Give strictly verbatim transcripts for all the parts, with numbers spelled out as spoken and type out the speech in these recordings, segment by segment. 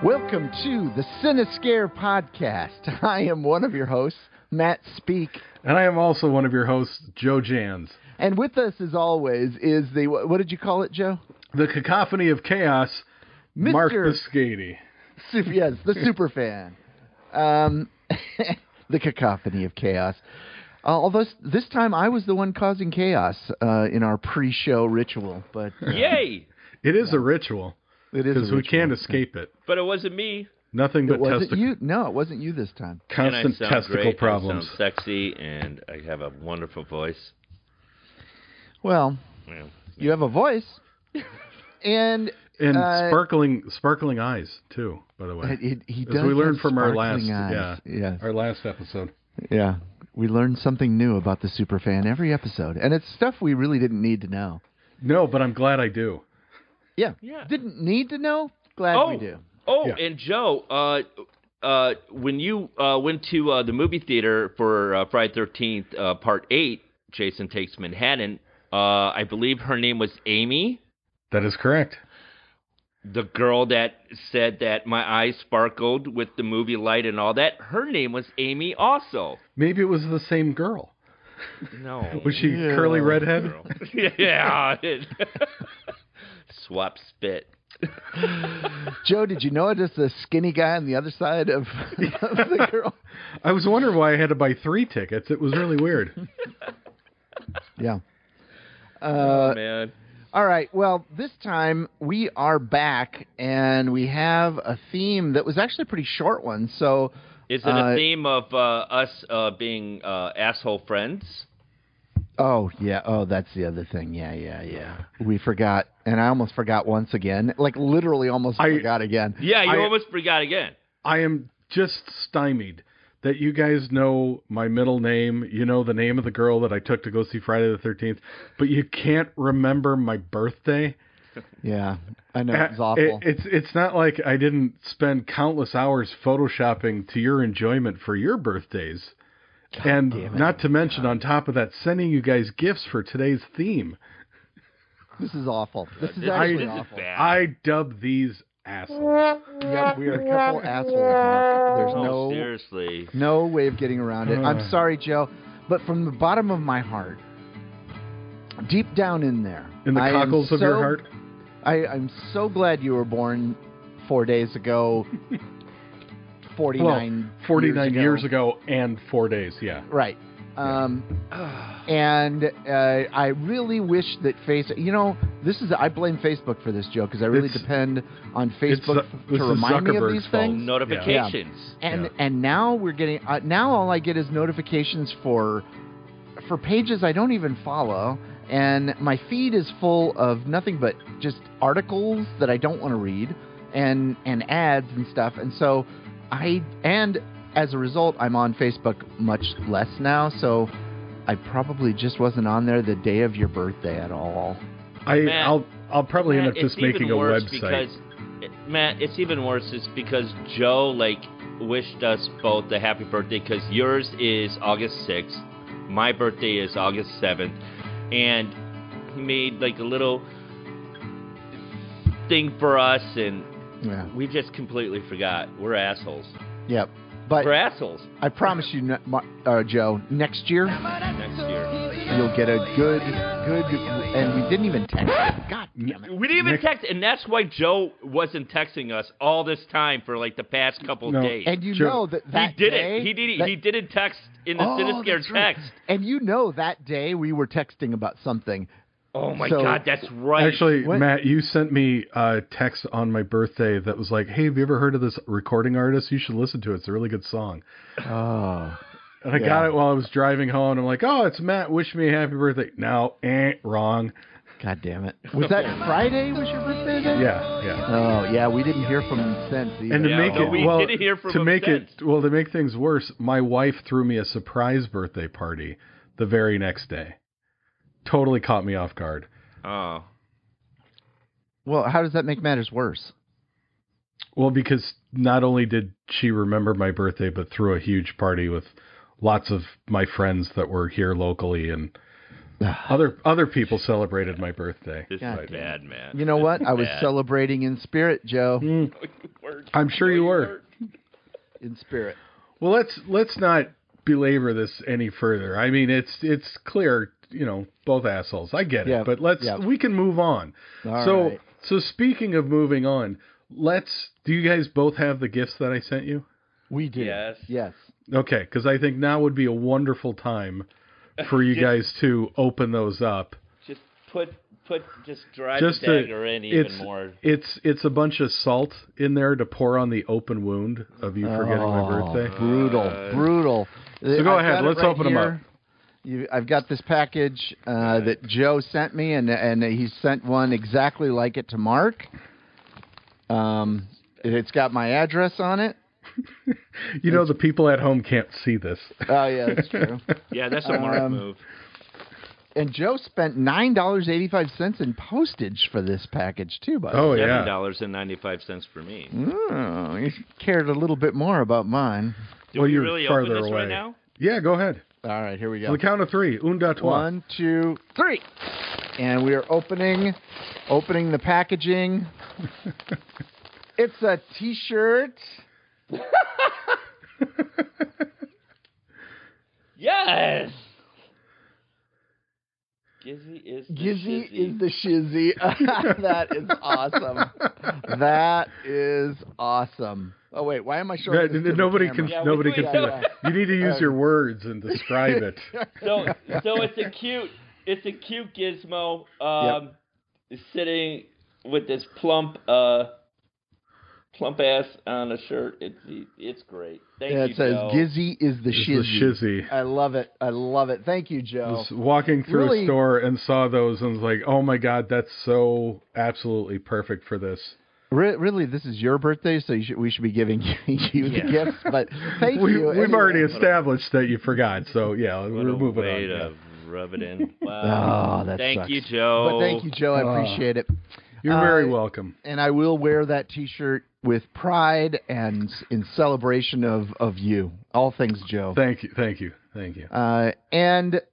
Welcome to the Cinescare podcast. I am one of your hosts, Matt Speak. And I am also one of your hosts, Joe Jans. And with us, as always, is the, what did you call it, Joe? The Cacophony of Chaos, Mister Mark Biscati. Super, yes, the super fan. Um, the Cacophony of Chaos. Uh, although this time I was the one causing chaos uh, in our pre-show ritual. But uh, Yay! It is yeah. a ritual. It is because we can't escape it. But it wasn't me. Nothing but testicle. You? No, it wasn't you this time. Constant and I sound testicle great, problems. I sound sexy, and I have a wonderful voice. Well, yeah. you have a voice, and and uh, sparkling, sparkling eyes too. By the way, he, he does as we learned from our last, eyes. yeah, yes. our last episode. Yeah, we learned something new about the superfan every episode, and it's stuff we really didn't need to know. No, but I'm glad I do. Yeah. yeah. Didn't need to know? Glad oh, we do. Oh, yeah. and Joe, uh, uh, when you uh, went to uh, the movie theater for uh, Friday the thirteenth, uh, Part eight, Jason Takes Manhattan, uh, I believe her name was Amy. That is correct. The girl that said that my eyes sparkled with the movie light and all that, her name was Amy also. Maybe it was the same girl. No. Was she yeah. curly redhead? Yeah. Swap spit. Joe, did you notice the skinny guy on the other side of, of the girl? I was wondering why I had to buy three tickets. It was really weird. Yeah. Uh, oh, man. All right. Well, this time we are back, and we have a theme that was actually a pretty short one. So, is it a uh, theme of uh, us uh, being uh, asshole friends? Oh, yeah. Oh, that's the other thing. Yeah, yeah, yeah. We forgot, and I almost forgot once again. Like, literally almost I, forgot again. Yeah, you I, almost forgot again. I am just stymied that you guys know my middle name. You know the name of the girl that I took to go see Friday the thirteenth, but you can't remember my birthday. Yeah, I know. It's awful. It, it's, it's not like I didn't spend countless hours photoshopping to your enjoyment for your birthdays. God and not to mention, God. on top of that, sending you guys gifts for today's theme. This is awful. This is I, actually this awful. Is I dub these assholes. Yep, we are a couple assholes, Mark. There's oh, no seriously. no way of getting around it. I'm sorry, Joe, but from the bottom of my heart, deep down in there, in the I cockles of so, your heart, I, I'm so glad you were born four days ago. forty-nine well, forty-nine years ago. years ago and four days, yeah. Right. Um, yeah. And uh, I really wish that Face... You know, this is... I blame Facebook for this, Joe, because I really it's, depend on Facebook uh, to remind me of these things. Oh, notifications. Yeah. And yeah. and now we're getting... Uh, now all I get is notifications for for pages I don't even follow, and my feed is full of nothing but just articles that I don't want to read, and and ads and stuff, and so... I and as a result, I'm on Facebook much less now, so I probably just wasn't on there the day of your birthday at all. I, Matt, I'll I'll probably Matt, end up just making a website. Because, Matt, it's even worse. It's because Joe like wished us both a happy birthday because yours is August sixth, my birthday is August seventh, and he made like a little thing for us and. Yeah. We just completely forgot. We're assholes. Yep. But We're assholes. I promise you, uh, Joe, next year, next year, you'll get a good, good, and we didn't even text it. God damn it. We didn't even next, text, and that's why Joe wasn't texting us all this time for like the past couple no. of days. And you Joe, know that that he didn't. day, He didn't. That, he didn't text in the oh, Cinescare right. text. And you know that day we were texting about something. Oh, my so, God, that's right. Actually, what? Matt, you sent me a text on my birthday that was like, hey, have you ever heard of this recording artist? You should listen to it. It's a really good song. Oh. And I yeah. got it while I was driving home, and I'm like, oh, it's Matt. Wish me a happy birthday. No, eh, wrong. God damn it. Was that Friday was your birthday then? Yeah, yeah. Oh, yeah, we didn't hear from him since either. And to Yeah, make no, it, we well, didn't hear from to him make since. it, well, to make things worse, my wife threw me a surprise birthday party the very next day. Totally caught me off guard. Oh. Well, how does that make matters worse? Well, because not only did she remember my birthday, but threw a huge party with lots of my friends that were here locally, and other other people celebrated my birthday. This God is bad, man. You know what? I was bad. celebrating in spirit, Joe. Mm. We're were. I'm sure you were. In spirit. Well, let's let's not belabor this any further. I mean, it's it's clear, you know, both assholes. I get it, Yeah, but let's yeah. we can move on. All so right. so speaking of moving on, let's. Do you guys both have the gifts that I sent you? We do. Yes. Yes. Okay, because I think now would be a wonderful time for you Just- guys to open those up. Just put put just drive Just the to- dagger in even it's more. it's it's a bunch of salt in there to pour on the open wound of you forgetting my Oh, birthday. Brutal. Uh, brutal. So go I've ahead, got it let's right open 'em up. here. You, I've got this package uh, that Joe sent me, and and he sent one exactly like it to Mark. Um, it's got my address on it. You know, the people at home can't see this. Oh yeah, that's true. Yeah, that's a Mark Um, move. And Joe spent nine dollars eighty five cents in postage for this package too. By the Oh way. Seven yeah. dollars and ninety five cents for me. Oh, you cared a little bit more about mine. Do Well, we you're really farther open this away. right now? Yeah, go ahead. All right, here we On go. the count of three. Un, deux, trois. One, two, three, and we are opening, opening the packaging. It's a T-shirt. Yes. Gizzy is the Gizzy shizzy. is the shizzy. That is awesome. That is awesome. Oh wait, why am I showing Yeah, this to the nobody camera? can. Yeah, we- nobody we can see don't- that. You need to use your words and describe it. So so it's a cute it's a cute gizmo um sitting with this plump uh plump ass on a shirt. It's it's great. Thank Yeah, you, it says Joe. Gizzy is the It's the shizzy. shizzy. I love it. I love it. Thank you, Joe. Was walking through Really- a store and saw those and was like, "Oh my god, that's so absolutely perfect for this." Re- really, this is your birthday, so you should, we should be giving you, you Yeah. the gifts. But thank we, you. We've anyway. already established that you forgot, so yeah, What we're a moving way on. to yeah. rub it in. Wow. Oh, that Thank sucks. you, Joe. But thank you, Joe. I Oh. appreciate it. You're very Uh, welcome. And I will wear that T-shirt with pride and s- in celebration of, of you. All things Joe. Thank you, thank you, thank you. Uh, and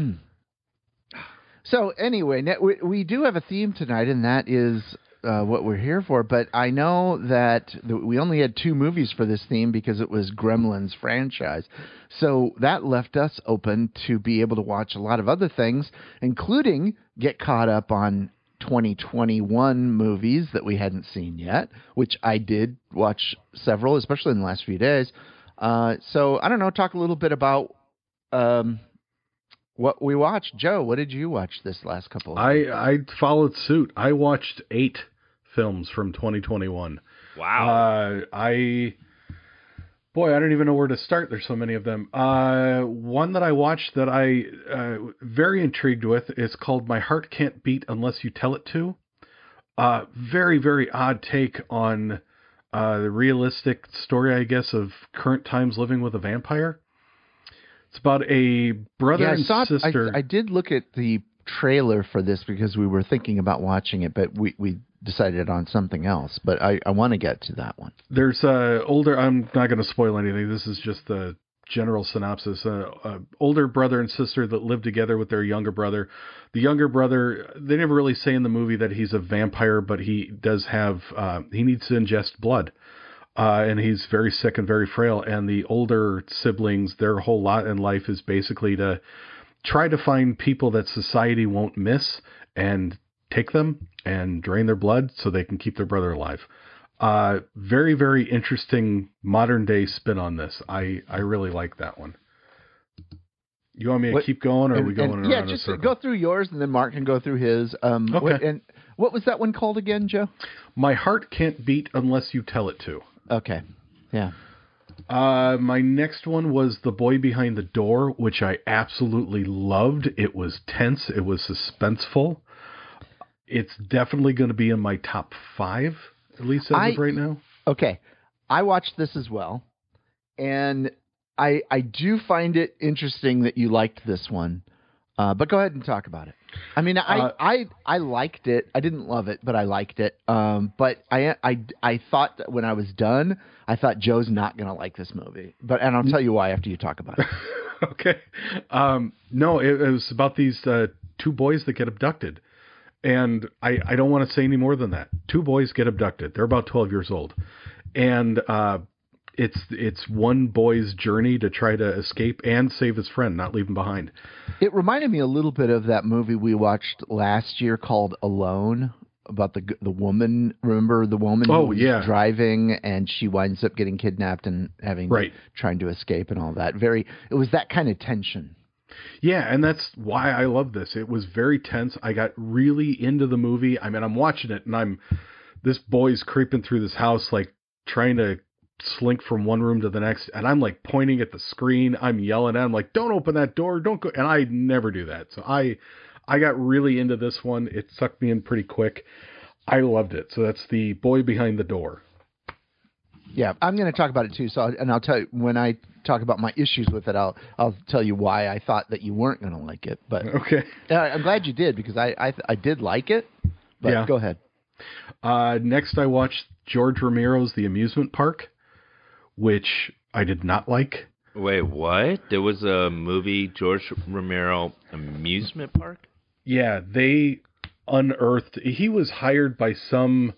so anyway, ne- we, we do have a theme tonight, and that is uh, what we're here for. But I know that th- we only had two movies for this theme because it was Gremlins franchise. So that left us open to be able to watch a lot of other things, including get caught up on twenty twenty-one movies that we hadn't seen yet, which I did watch several, especially in the last few days. Uh, so I don't know, talk a little bit about um, what we watched. Joe, what did you watch this last couple of I I followed suit. I watched eight films from twenty twenty-one. Wow. Uh, I, boy, I don't even know where to start. There's so many of them. Uh, one that I watched that I uh, very intrigued with is called "My Heart Can't Beat Unless You Tell It To." Uh, very very odd take on uh, the realistic story, I guess, of current times living with a vampire. It's about a brother yeah, I and saw. sister. I, I did look at the trailer for this because we were thinking about watching it, but we we decided on something else. But I, I want to get to that one. There's uh older. I'm not going to spoil anything. This is just the general synopsis. Uh, uh, older brother and sister that live together with their younger brother. The younger brother, they never really say in the movie that he's a vampire, but he does have. Uh, he needs to ingest blood, uh, and he's very sick and very frail. And the older siblings, their whole lot in life is basically to try to find people that society won't miss and take them and drain their blood so they can keep their brother alive. Uh, very, very interesting modern day spin on this. I, I really like that one. You want me to What- keep going, or are And- we going and- around yeah, in just a circle? go through yours, and then Mark can go through his. Um, Okay. What, and what was that one called again, Joe? My Heart Can't Beat Unless You Tell It To. Okay. Yeah. Uh, my next one was The Boy Behind the Door, which I absolutely loved. It was tense. It was suspenseful. It's definitely going to be in my top five, at least as I- of right now. Okay. I watched this as well, and I I do find it interesting that you liked this one. Uh, but go ahead and talk about it. I mean, I, Uh, I I liked it. I didn't love it, but I liked it. Um, but I I I thought that when I was done, I thought Joe's not gonna like this movie. But and I'll tell you why after you talk about it. Okay. Um, no, it, it was about these uh, two boys that get abducted. And I, I don't want to say any more than that. Two boys get abducted. They're about twelve years old. and uh, it's it's one boy's journey to try to escape and save his friend, not leave him behind. It reminded me a little bit of that movie we watched last year called Alone, about the the woman. Remember the woman Oh, who was yeah. driving and she winds up getting kidnapped and having Right. trying to escape and all that. Very. It was that kind of tension. Yeah, and that's why I love this. It was very tense. I got really into the movie. I mean, I'm watching it and I'm this boy's creeping through this house, like trying to slink from one room to the next, and I'm like pointing at the screen. I'm yelling at him like, "Don't open that door! Don't go!" And I never do that. So I, I got really into this one. It sucked me in pretty quick. I loved it. So that's The Boy Behind the Door. Yeah, I'm going to talk about it too. So, and I'll tell you when I talk about my issues with it, I'll I'll tell you why I thought that you weren't going to like it. But Okay. uh, I'm glad you did because I I, I did like it. But Yeah. go ahead. Uh, next, I watched George Romero's The Amusement Park, which I did not like. Wait, what? There was a movie, George Romero Amusement Park? Yeah, they unearthed. He was hired by some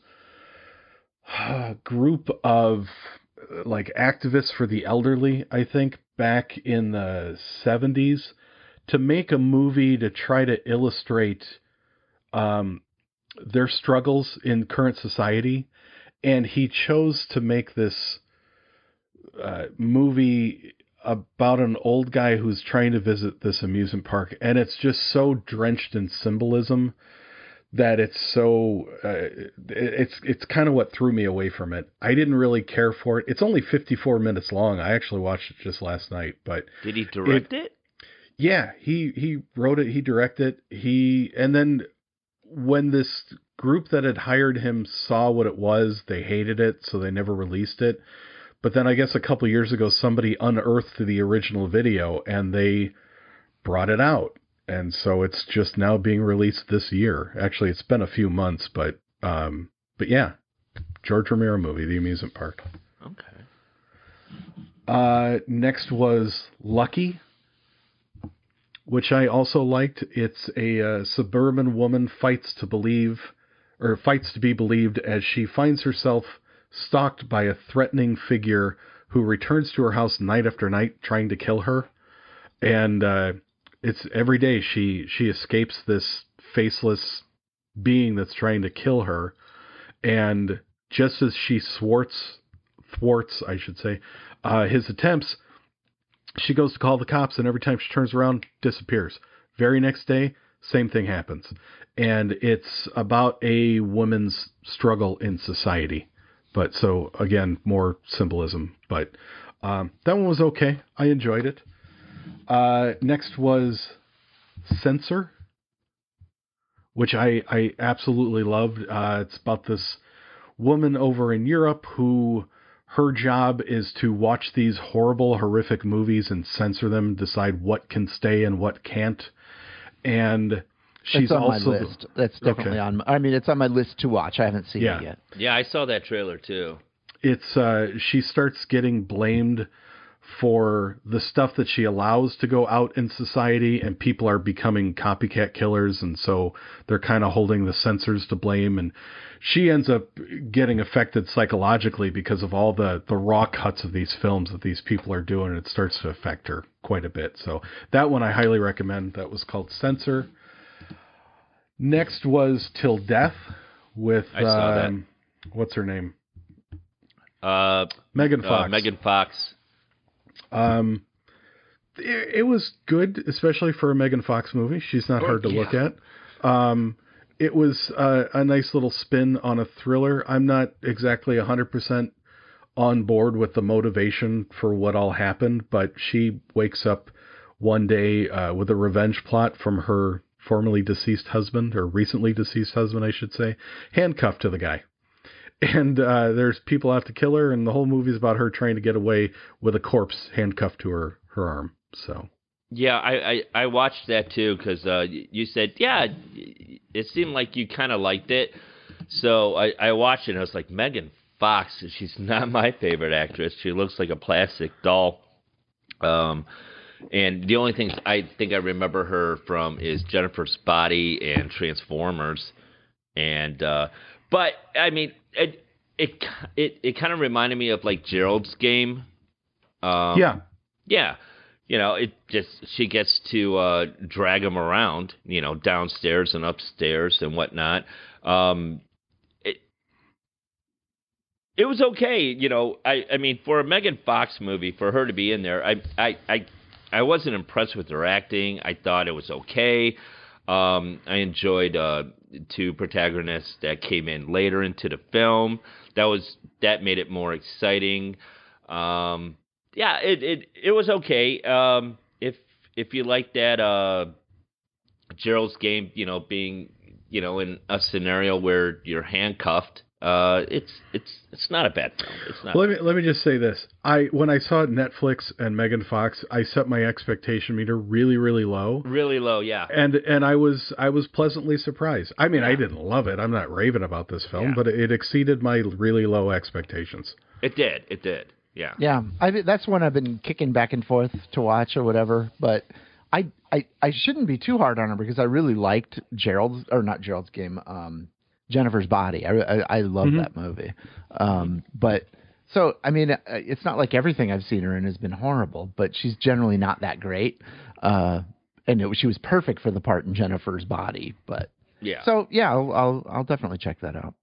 uh, group of uh, like activists for the elderly, I think, back in the seventies to make a movie to try to illustrate um, their struggles in current society. And he chose to make this uh, movie about an old guy who's trying to visit this amusement park, and it's just so drenched in symbolism that it's so uh, it's it's kind of what threw me away from it. I didn't really care for it. It's only fifty-four minutes long. I actually watched it just last night, but Did he direct it? it? Yeah, he he wrote it, he directed it, he and then when this group that had hired him saw what it was, they hated it, so they never released it. But then I guess a couple years ago, somebody unearthed the original video and they brought it out. And so it's just now being released this year. Actually, it's been a few months, but um, but yeah, George Romero movie, The Amusement Park. Okay. Uh, next was Lucky, which I also liked. It's a uh, suburban woman fights to believe, or fights to be believed, as she finds herself stalked by a threatening figure who returns to her house night after night trying to kill her. And uh, it's every day she, she escapes this faceless being that's trying to kill her. And just as she thwarts, thwarts, I should say, uh, his attempts, she goes to call the cops, and every time she turns around, disappears. Very next day, same thing happens. And it's about a woman's struggle in society. But so, again, more symbolism. But um, that one was okay. I enjoyed it. Uh, next was Censor, which I, I absolutely loved. Uh, it's about this woman over in Europe who her job is to watch these horrible, horrific movies and censor them, decide what can stay and what can't. And she's It's on also my list. That's definitely Okay. on. My, I mean, it's on my list to watch. I haven't seen Yeah. it yet. Yeah, I saw that trailer too. It's uh, she starts getting blamed for the stuff that she allows to go out in society, and people are becoming copycat killers, and so they're kind of holding the censors to blame, and she ends up getting affected psychologically because of all the, the raw cuts of these films that these people are doing, and it starts to affect her quite a bit. So that one I highly recommend. That was called Censor. Next was Till Death with, I saw that. um, what's her name? Uh, Megan uh, Fox. Megan Fox. Um, it, it was good, especially for a Megan Fox movie. She's not Oh, hard to yeah. look at. Um, it was uh, a nice little spin on a thriller. I'm not exactly one hundred percent on board with the motivation for what all happened, but she wakes up one day uh, with a revenge plot from her formerly deceased husband, or recently deceased husband, I should say, handcuffed to the guy. And uh, there's people have to kill her, and the whole movie is about her trying to get away with a corpse handcuffed to her, her arm. So Yeah, I, I, I watched that too because uh, y- you said, yeah, it seemed like you kind of liked it. So I, I watched it and I was like, Megan Fox, she's not my favorite actress. She looks like a plastic doll. Um, and the only things I think I remember her from is Jennifer's Body and Transformers. And, uh, but I mean, it, it it it kind of reminded me of like Gerald's Game. Um, yeah. Yeah. You know, it just she gets to uh, drag him around, you know, downstairs and upstairs and whatnot. Um, it it was okay, you know. I, I mean, for a Megan Fox movie, for her to be in there, I I I, I wasn't impressed with her acting. I thought it was okay. Um, I enjoyed uh, two protagonists that came in later into the film. That was that made it more exciting. Um, yeah, it, it it was okay. Um, if if you like that uh, Gerald's Game, you know, being you know in a scenario where you're handcuffed, uh, it's it's it's not a bad film. It's not. Let me let me just say this. I when I saw Netflix and Megan Fox, I set my expectation meter really really low. Really low, yeah. And and I was I was pleasantly surprised. I mean, Yeah. I didn't love it. I'm not raving about this film, Yeah. but it exceeded my really low expectations. It did. It did. Yeah. Yeah, I that's one I've been kicking back and forth to watch or whatever. But I I, I shouldn't be too hard on her because I really liked Gerald's or not Gerald's Game, um, Jennifer's Body. I I, I love Mhm. that movie. Um, but so I mean, uh, it's not like everything I've seen her in has been horrible, but she's generally not that great. Uh, and it, she was perfect for the part in Jennifer's Body. But Yeah. so yeah, I'll I'll, I'll definitely check that out.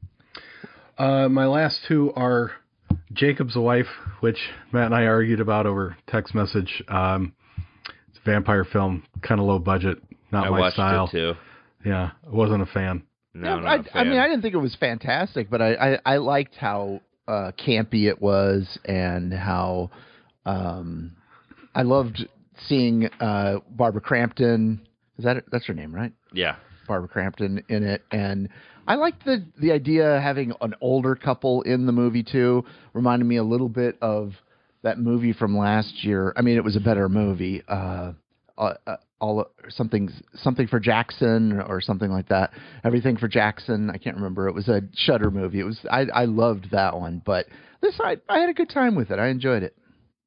Uh, my last two are Jacob's Wife, which Matt and I argued about over text message. Um, it's a vampire film, kind of low budget, not I my watched style. it too. Yeah, I wasn't a fan. No, Yeah, not I, a fan. I mean, I didn't think it was fantastic, but I, I, I liked how uh, campy it was and how um, I loved seeing uh, Barbara Crampton. Is that that's her name, right? Yeah. Barbara Crampton in it, and I liked the the idea of having an older couple in the movie too. Reminded me a little bit of that movie from last year. I mean, it was a better movie. Uh, uh, uh, all something something for Jackson or something like that. Everything for Jackson. I can't remember. It was a Shudder movie. It was I I loved that one, but this I I had a good time with it. I enjoyed it.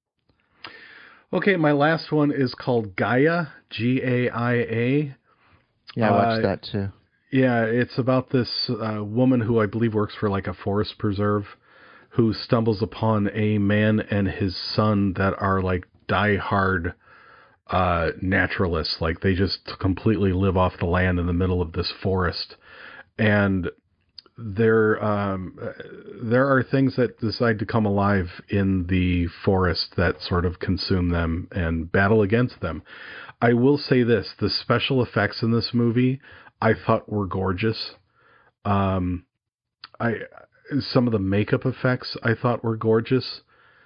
Okay, my last one is called Gaia, G A I A. Yeah, I watched Uh, that too. Yeah, it's about this uh, woman who I believe works for like a forest preserve who stumbles upon a man and his son that are like diehard uh, naturalists. Like they just completely live off the land in the middle of this forest. And there, um, there are things that decide to come alive in the forest that sort of consume them and battle against them. I will say this, the special effects in this movie I thought were gorgeous. Um, I some of the makeup effects I thought were gorgeous.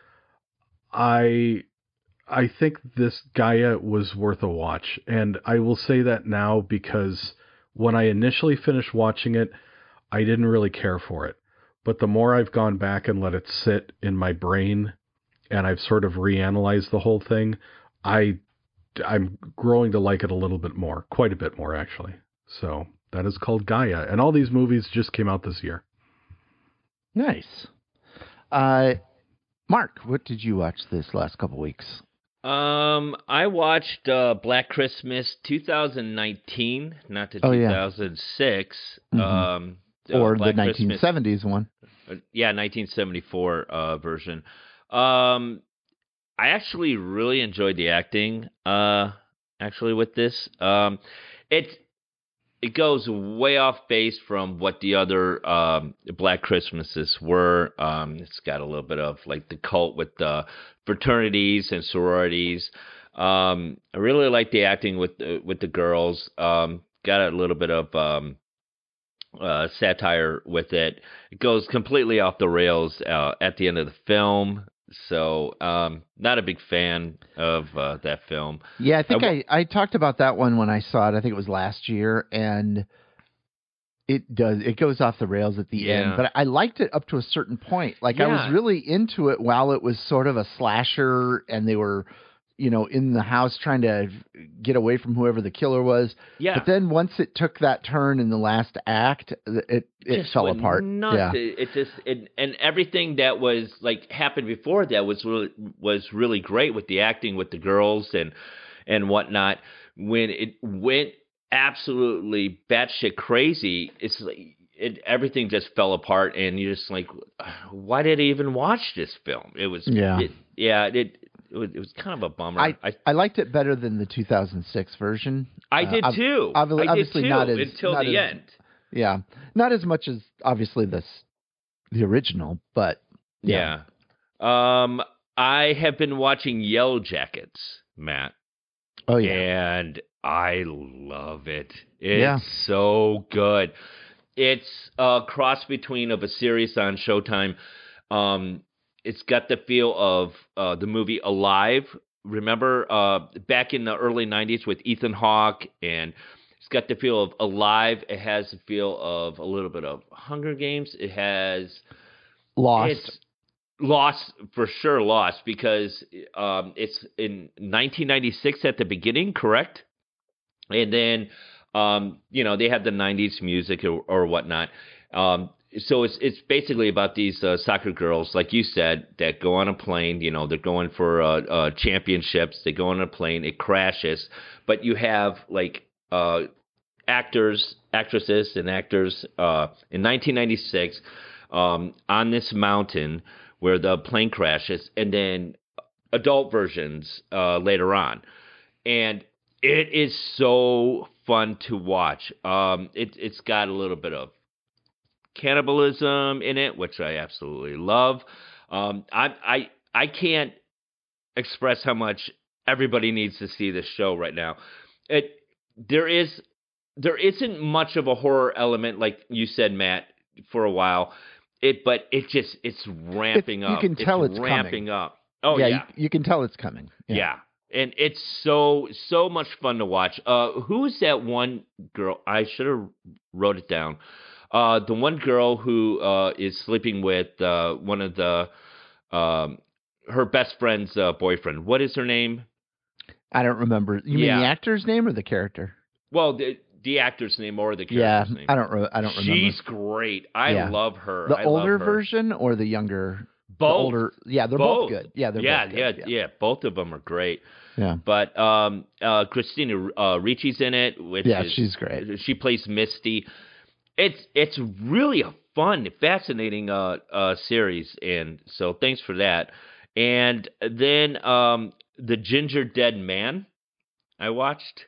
I I think this Gaia was worth a watch, and I will say that now because when I initially finished watching it, I didn't really care for it. But the more I've gone back and let it sit in my brain, and I've sort of reanalyzed the whole thing, I I'm growing to like it a little bit more, quite a bit more actually. So that is called Gaia, and all these movies just came out this year. Nice. Uh, Mark, what did you watch this last couple weeks? Um, I watched uh, Black Christmas twenty nineteen, not the Oh, yeah. two thousand six. Mhm. Um, uh, Or Black the Christmas- nineteen seventies one? uh, yeah, nineteen seventy-four uh, version. Um, I actually really enjoyed the acting. Uh, actually, with this, um, it it goes way off base from what the other um, Black Christmases were. Um, it's got a little bit of like the cult with the fraternities and sororities. Um, I really like the acting with the, with the girls. Um, got a little bit of um, uh, satire with it. It goes completely off the rails uh, at the end of the film. So, um, not a big fan of uh, that film. Yeah, I think I I, I talked about that one when I saw it. I think it was last year, and it does it goes off the rails at the Yeah. end. But I liked it up to a certain point. Like I Yeah. was really into it while it was sort of a slasher, and they were, you know, in the house trying to get away from whoever the killer was. Yeah. But then once it took that turn in the last act, it it Just fell went apart. nuts. Yeah. It, it just it, and everything that was like happened before that was really was really great with the acting with the girls and and whatnot. When it went absolutely batshit crazy, it's like it everything just fell apart, and you're just like, why did I even watch this film? It was yeah, it, yeah, it, it was it was kind of a bummer. I, I I liked it better than the two thousand six version. I uh, did too. Ob- I obviously did too not as, until not the as, end. Yeah, not as much as obviously this the original, but yeah. yeah. Um, I have been watching Yellow Jackets, Matt. Oh yeah, and I love it. It's yeah. so good. It's a cross between of a series on Showtime. Um, it's got the feel of uh, the movie Alive. Remember uh, back in the early nineties with Ethan Hawke, and it's got the feel of Alive. It has the feel of a little bit of Hunger Games. It has Lost. It's Lost, for sure, Lost, because um, it's in nineteen ninety-six at the beginning, correct? And then, um, you know, they have the nineties music or, or whatnot. Um, so it's it's basically about these uh, soccer girls, like you said, that go on a plane. You know, they're going for uh, uh, championships. They go on a plane. It crashes. But you have, like, uh, actors, actresses, and actors uh, in nineteen ninety-six um, on this mountain where the plane crashes, and then adult versions uh, later on. And it is so fun to watch. Um, it, it's got a little bit of cannibalism in it, which I absolutely love. Um, I, I, I can't express how much everybody needs to see this show right now. It, there is, there isn't much of a horror element, like you said, Matt, for a while. It, but it just, it's ramping it, up. You can tell it's, it's ramping coming. up. Oh yeah, yeah, you, you can tell it's coming. Yeah. yeah, and it's so so much fun to watch. Uh, who is that one girl? I should have wrote it down. Uh, the one girl who uh, is sleeping with uh, one of the um, her best friend's uh, boyfriend. What is her name? I don't remember. You yeah. mean the actor's name or the character? Well, the the actor's name or the yeah, character's name. I don't. Re- I don't remember. She's great. I yeah. love her. The I older love her. version or the younger? Both. The older. Yeah, they're both. both good. Yeah, they're yeah, both good. Yeah, yeah, yeah, Both of them are great. Yeah. But um, uh, Christina uh, Ricci's in it. Which yeah, is, she's great. She plays Misty. It's it's really a fun, fascinating uh, uh, series, and so thanks for that. And then um, the Ginger Dead Man, I watched.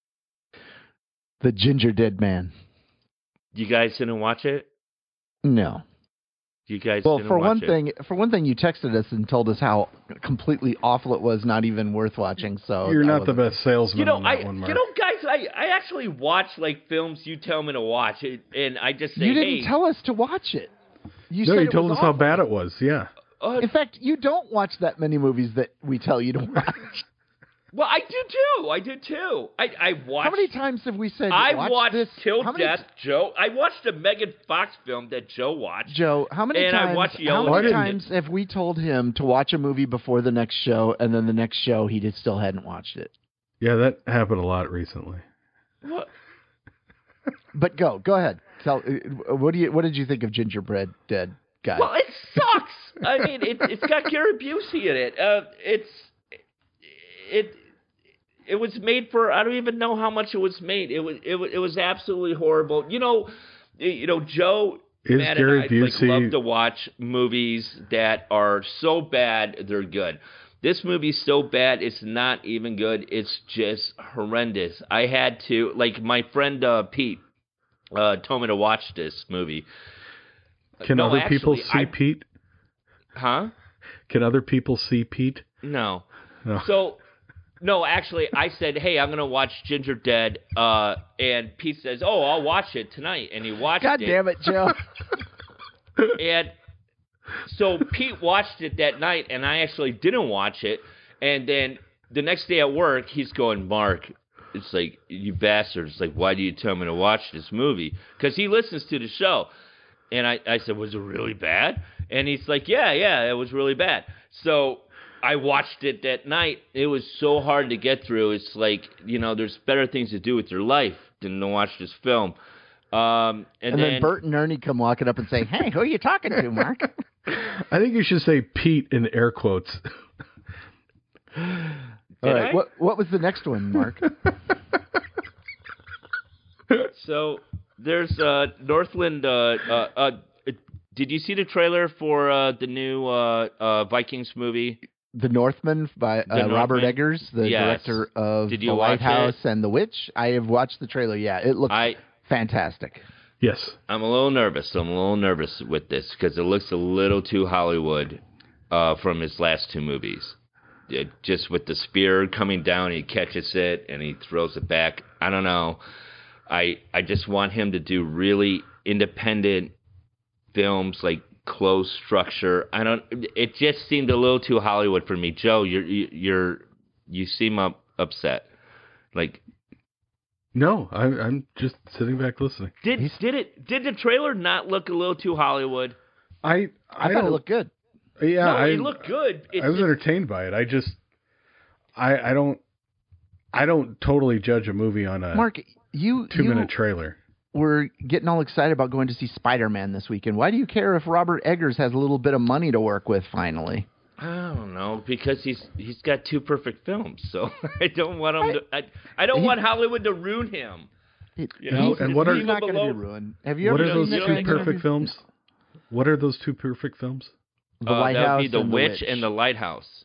The Ginger Dead Man. You guys didn't watch it? No. You guys well, didn't for watch one it? thing, for one thing, you texted us and told us how completely awful it was, not even worth watching. So you're not the best salesman. You know, on that I, one, Mark. you know, guys, I, I actually watch like films you tell me to watch, and I just say, you didn't hey, tell us to watch it. You no, said you it told was us awful. how bad it was. Yeah. Uh, In fact, you don't watch that many movies that we tell you to watch. Well, I do too. I do too. I I watched. How many times have we said? I watch watched this? Till how many Death, t- Joe. I watched a Megan Fox film that Joe watched. Joe, how many and times? I watched how Yellow many Jackets. times have we told him to watch a movie before the next show, and then the next show he just still hadn't watched it? Yeah, that happened a lot recently. What? But go, go ahead. Tell. What do you? What did you think of Gingerbread Dead Guy? Well, it sucks. I mean, it, it's got Gary Busey in it. Uh, it's it. It was made for, I don't even know how much it was made. It was it was, it was absolutely horrible. You know, you know, Joe, Is Matt Gary and I Busey... like, love to watch movies that are so bad they're good. This movie's so bad it's not even good. It's just horrendous. I had to, like, my friend uh, Pete uh, told me to watch this movie. Can no, other actually, people see I, Pete? Huh? Can other people see Pete? No. No. So... No, actually, I said, hey, I'm going to watch Ginger Dead, uh, and Pete says, oh, I'll watch it tonight, and he watched God it. damn it, Joe. And so Pete watched it that night, and I actually didn't watch it, and then the next day at work, he's going, Mark, it's like, you bastards, like, why do you tell me to watch this movie? Because he listens to the show. And I, I said, was it really bad? And he's like, yeah, yeah, it was really bad. So... I watched it that night. It was so hard to get through. It's like, you know, there's better things to do with your life than to watch this film. Um, and, and then, then Bert and Ernie come walking up and say, hey, who are you talking to, Mark? I think you should say Pete in air quotes. All right. I? What, what was the next one, Mark? So there's uh, Northland. Uh, uh, uh, did you see the trailer for uh, the new uh, uh, Vikings movie? The Northman by uh, Northman? Robert Eggers, the Yes. director of Did you The watch Lighthouse it? and The Witch. I have watched the trailer. Yeah, it looks I fantastic. Yes. I'm a little nervous. I'm a little nervous with this because it looks a little too Hollywood uh, from his last two movies. It, just with the spear coming down, he catches it and he throws it back. I don't know. I I just want him to do really independent films, like close structure. I don't. It just seemed a little too Hollywood for me. Joe, you're you're you seem up, upset. Like. No, I'm I'm just sitting back listening. Did He's- did it did the trailer not look a little too Hollywood? I I, I, thought don't it looked good. Yeah, no, I it looked good. It's I was just- entertained by it. I just I I don't I don't totally judge a movie on a Mark, you two you minute trailer. were getting all excited about going to see Spider-Man this weekend. Why do you care if Robert Eggers has a little bit of money to work with finally? I don't know, because he's he's got two perfect films, so I don't want him I- to. I, I don't he- want Hollywood to ruin him. It, You know, he's, and what are- he's not going to below- be ruined. Have you What ever are seen those the you two don't trailer? think- perfect films? What are those two perfect films? The Uh, that Lighthouse would be The and Witch, the and The Lighthouse.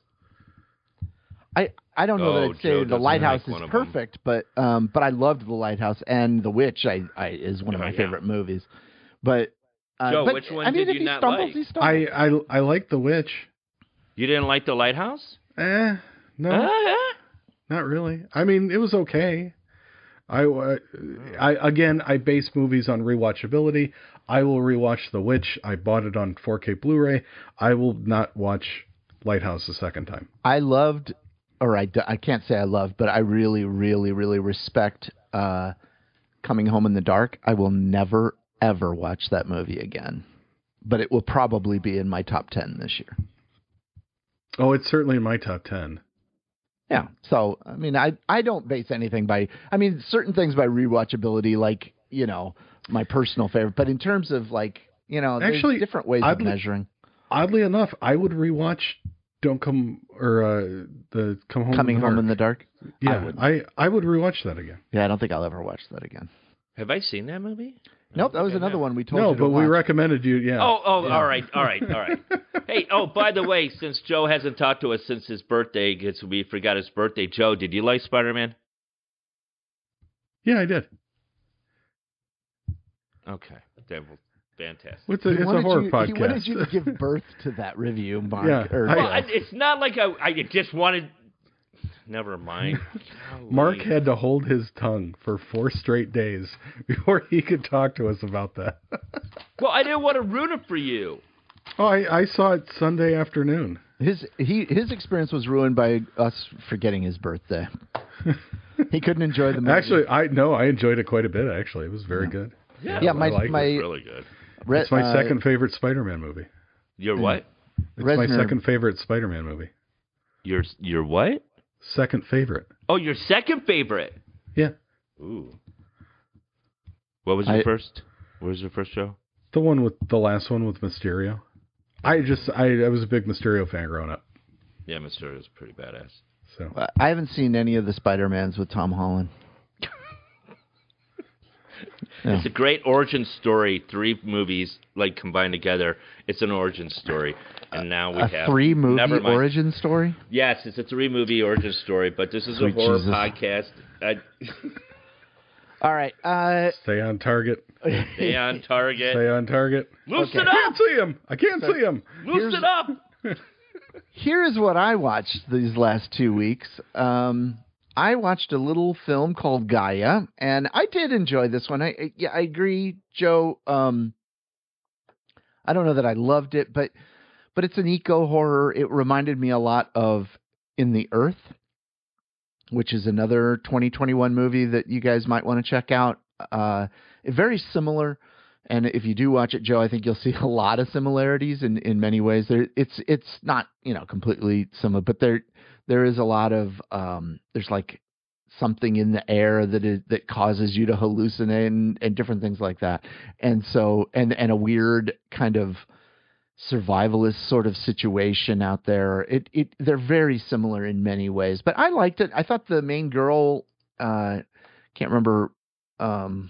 I, I don't know Oh, that I'd say Joe The doesn't Lighthouse like is one of 'em. perfect, but um, but I loved The Lighthouse, and The Witch I, I is one of Oh, my yeah. favorite movies. But uh, Joe, but, which one I mean, did if you he not stumbles, like? he stumbles. I I I like The Witch. You didn't like The Lighthouse? Eh, no, Uh, not really. I mean, it was okay. I, uh, I again, I base movies on rewatchability. I will rewatch The Witch. I bought it on four K Blu-ray. I will not watch Lighthouse a second time. I loved, or I, d- I can't say I loved, but I really, really, really respect uh, Coming Home in the Dark. I will never, ever watch that movie again. But it will probably be in my top ten this year. Oh, it's certainly in my top ten. Yeah. So, I mean, I, I don't base anything by, I mean, certain things by rewatchability, like, you know, my personal favorite. But in terms of, like, you know, there's Actually, different ways I'd- of measuring. Oddly enough, I would rewatch Don't Come or uh, the Come Home. Coming in the Home Dark. in the Dark. Yeah, wouldn't. I, I would rewatch that again. Yeah, I don't think I'll ever watch that again. have I seen that movie? I Nope, don't that was think I another have. one we told No, you to but we watch. recommended you. Yeah. Oh, oh, Yeah. all right, all right, all right. Hey, oh, by the way, since Joe hasn't talked to us since his birthday, because we forgot his birthday, Joe, did you like Spider-Man? Yeah, I did. Okay, that was fantastic. It's a, He it's a wanted horror you, podcast. He wanted you to give birth to that review, Mark. Yeah, or, I- Well, uh, I, it's not like I, I just wanted. Never mind. Mark Golly. had to hold his tongue for four straight days before he could talk to us about that. Well, I didn't want to ruin it for you. Oh, I, I saw it Sunday afternoon. his he his experience was ruined by us forgetting his birthday. He couldn't enjoy the movie. Actually, I no, I enjoyed it quite a bit. Actually, it was very good. Yeah, yeah, I my like it. my It's really good. Re- It's my uh, second favorite Spider-Man movie. Your what? It's my Reznor- second favorite Spider-Man movie. Your your what? Second favorite. Oh, your second favorite. Yeah, Ooh. What was your I- first? What was your first show? the one with the last one with Mysterio. I just I, I was a big Mysterio fan growing up. Yeah, Mister is pretty badass. So I haven't seen any of the Spider-Mans with Tom Holland. Yeah. It's a great origin story. Three movies like combined together. It's an origin story, and now we A have three movie Never mind. origin story. Yes, it's a three movie origin story, but this is Sweet a horror Jesus. podcast. I, All right. Uh, stay on target. stay on target. Stay on target. Loosen Okay. I up. can't see him. I can't see him. Loosen up. Here's what I watched these last two weeks. Um, I watched a little film called Gaia, and I did enjoy this one. I, I yeah, I agree, Joe. Um, I don't know that I loved it, but but it's an eco horror. It reminded me a lot of In the Earth, which is another twenty twenty-one movie that you guys might want to check out. Uh, very similar. And if you do watch it, Joe, I think you'll see a lot of similarities in, in many ways. There, it's it's not you know completely similar, but there there is a lot of um, there's like something in the air that is that causes you to hallucinate and, and different things like that. And so and and a weird kind of survivalist sort of situation out there. It it they're very similar in many ways, but I liked it. I thought the main girl, uh, can't remember. Um,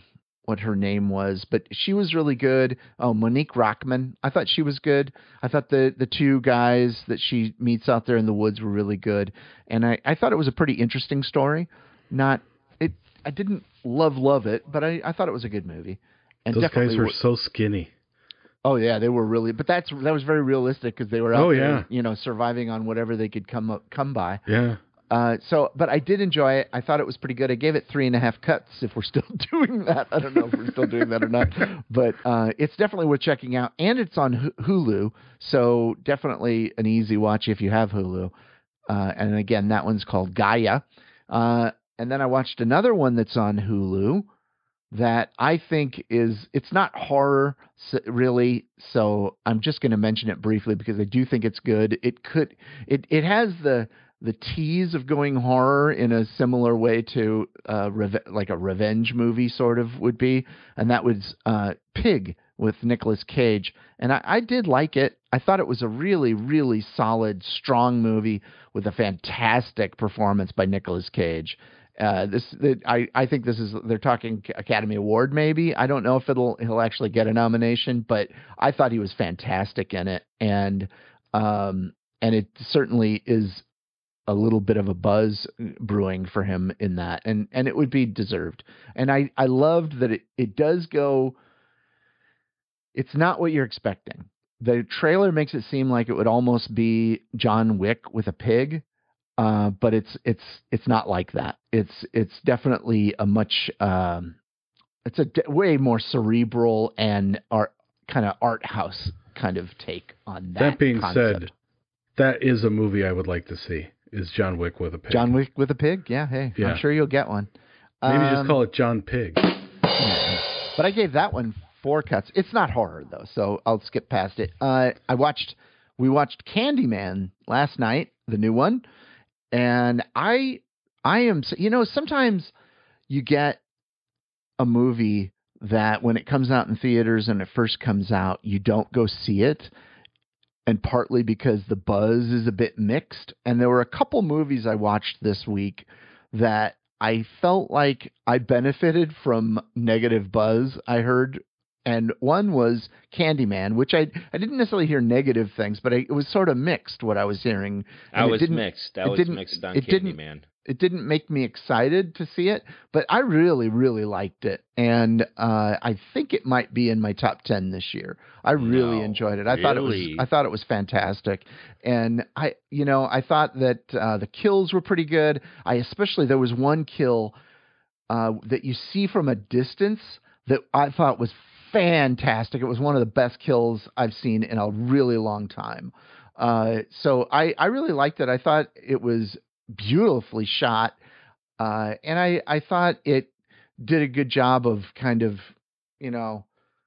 what her name was, but she was really good. Oh, Monique Rockman. I thought she was good. I thought the, the two guys that she meets out there in the woods were really good. And I, I thought it was a pretty interesting story. Not it. I didn't love, love it, but I, I thought it was a good movie. And those definitely guys were were, so skinny. Oh yeah, they were really, but that's, that was very realistic because they were out oh, there, yeah. you know, surviving on whatever they could come up, come by. Yeah. Uh, so, but I did enjoy it. I thought it was pretty good. I gave it three and a half cuts. If we're still doing that, I don't know if we're still doing that or not. But uh, it's definitely worth checking out, and it's on H- Hulu. So definitely an easy watch if you have Hulu. Uh, and again, that one's called Gaia. Uh, and then I watched another one that's on Hulu that I think is, it's not horror really. So I'm just going to mention it briefly because I do think it's good. It could, it it has the the tease of going horror in a similar way to uh, reve- like a revenge movie sort of would be. And that was uh, Pig with Nicolas Cage. And I, I did like it. I thought it was a really, really solid, strong movie with a fantastic performance by Nicolas Cage. Uh, this, the, I, I think this is, they're talking Academy Award maybe. I don't know if it'll, he'll actually get a nomination, but I thought he was fantastic in it. And, um, and it certainly is a little bit of a buzz brewing for him in that, and and it would be deserved. And I I loved that it it does go. It's not what you're expecting. The trailer makes it seem like it would almost be John Wick with a pig, uh, but it's it's it's not like that. It's it's definitely a much um, it's a de- way more cerebral and art kind of art house kind of take on that. That being concept. said, that is a movie I would like to see. Is John Wick with a pig? John Wick with a pig? Yeah, hey, yeah. I'm sure you'll get one. Maybe um, just call it John Pig. Yeah. But I gave that one four cuts. It's not horror though, so I'll skip past it. Uh, I watched, we watched Candyman last night, the new one, and I, I am, you know, sometimes you get a movie that when it comes out in theaters and it first comes out, you don't go see it. And partly because the buzz is a bit mixed. And there were a couple movies I watched this week that I felt like I benefited from negative buzz I heard. And one was Candyman, which I I didn't necessarily hear negative things, but I, it was sort of mixed what I was hearing. I was mixed. I was mixed on Candyman. It didn't make me excited to see it, but I really, really liked it. And uh, I think it might be in my top ten this year. I really no, enjoyed it. I really? thought it was I thought it was fantastic. And I you know, I thought that uh, the kills were pretty good. I especially there was one kill uh, that you see from a distance that I thought was fantastic. It was one of the best kills I've seen in a really long time. Uh, so I, I really liked it. I thought it was beautifully shot. Uh, and I, I thought it did a good job of kind of, you know,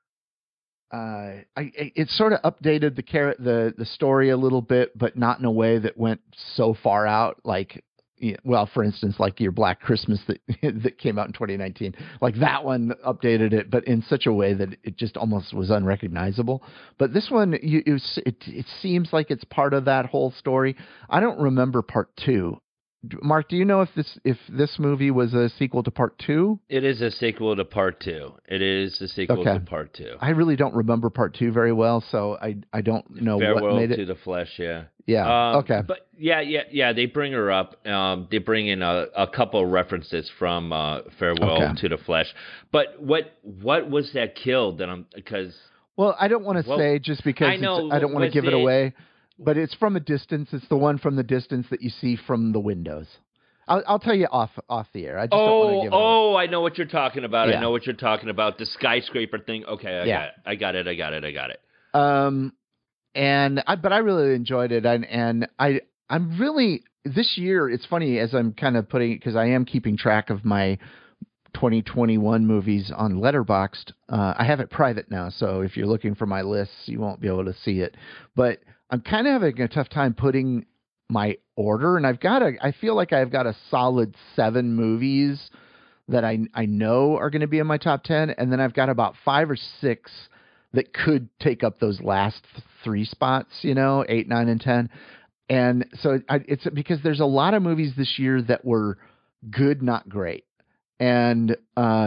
uh, I, it sort of updated the car- the, the story a little bit, but not in a way that went so far out. Like, well, for instance, like your Black Christmas that that came out in twenty nineteen, like that one updated it, but in such a way that it just almost was unrecognizable. But this one, you, it, was, it it seems like it's part of that whole story. I don't remember part two. Mark, do you know if this if this movie was a sequel to part two? It is a sequel to part two. It is a sequel okay. to part two. I really don't remember part two very well, so I I don't know Farewell what made it. to the Flesh, yeah. Yeah. Um, okay. But yeah, yeah, yeah. They bring her up. Um, they bring in a, a couple of references from uh, Farewell okay. to the Flesh. But what what was that kill? That I'm because. Well, I don't want to well, say just because I, know, I don't want to give it, it away, but it's from a distance. It's the one from the distance that you see from the windows. I'll, I'll tell you off off the air. I just oh, don't want to give it oh, away. I know what you're talking about. Yeah. I know what you're talking about. The skyscraper thing. Okay, I yeah. got it. I got it. I got it. I got it. Um, and I, but I really enjoyed it, and and I I'm really this year. It's funny as I'm kind of putting because I am keeping track of my twenty twenty-one movies on Letterboxd. Uh, I have it private now, so if you're looking for my lists, you won't be able to see it. But I'm kind of having a tough time putting my order, and I've got a I feel like I've got a solid seven movies that I I know are going to be in my top ten, and then I've got about five or six that could take up those last three spots, you know, eight, nine, and ten. And so I, it's because there's a lot of movies this year that were good, not great. And uh,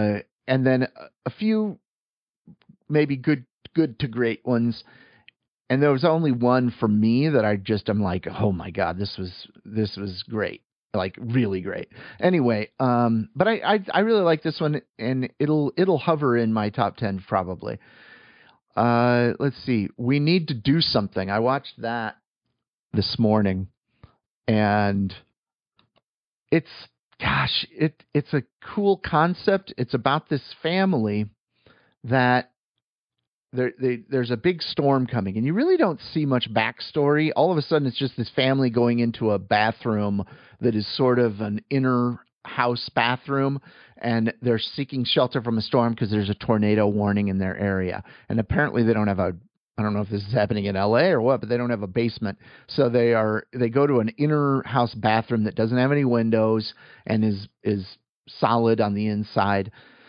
and then a, a few maybe good good to great ones. And there was only one for me that I just am like, oh my god, this was this was great, like really great. Anyway, um, but I, I I really like this one, and it'll it'll hover in my top ten probably. Uh, let's see, We Need to Do Something. I watched that this morning, and it's gosh, it it's a cool concept. It's about this family that. There, they, there's a big storm coming, and you really don't see much backstory. All of a sudden, it's just this family going into a bathroom that is sort of an inner house bathroom, and they're seeking shelter from a storm because there's a tornado warning in their area. And apparently, they don't have a, I don't know if this is happening in L A or what, but they don't have a basement. So they are, they go to an inner house bathroom that doesn't have any windows and is is solid on the inside.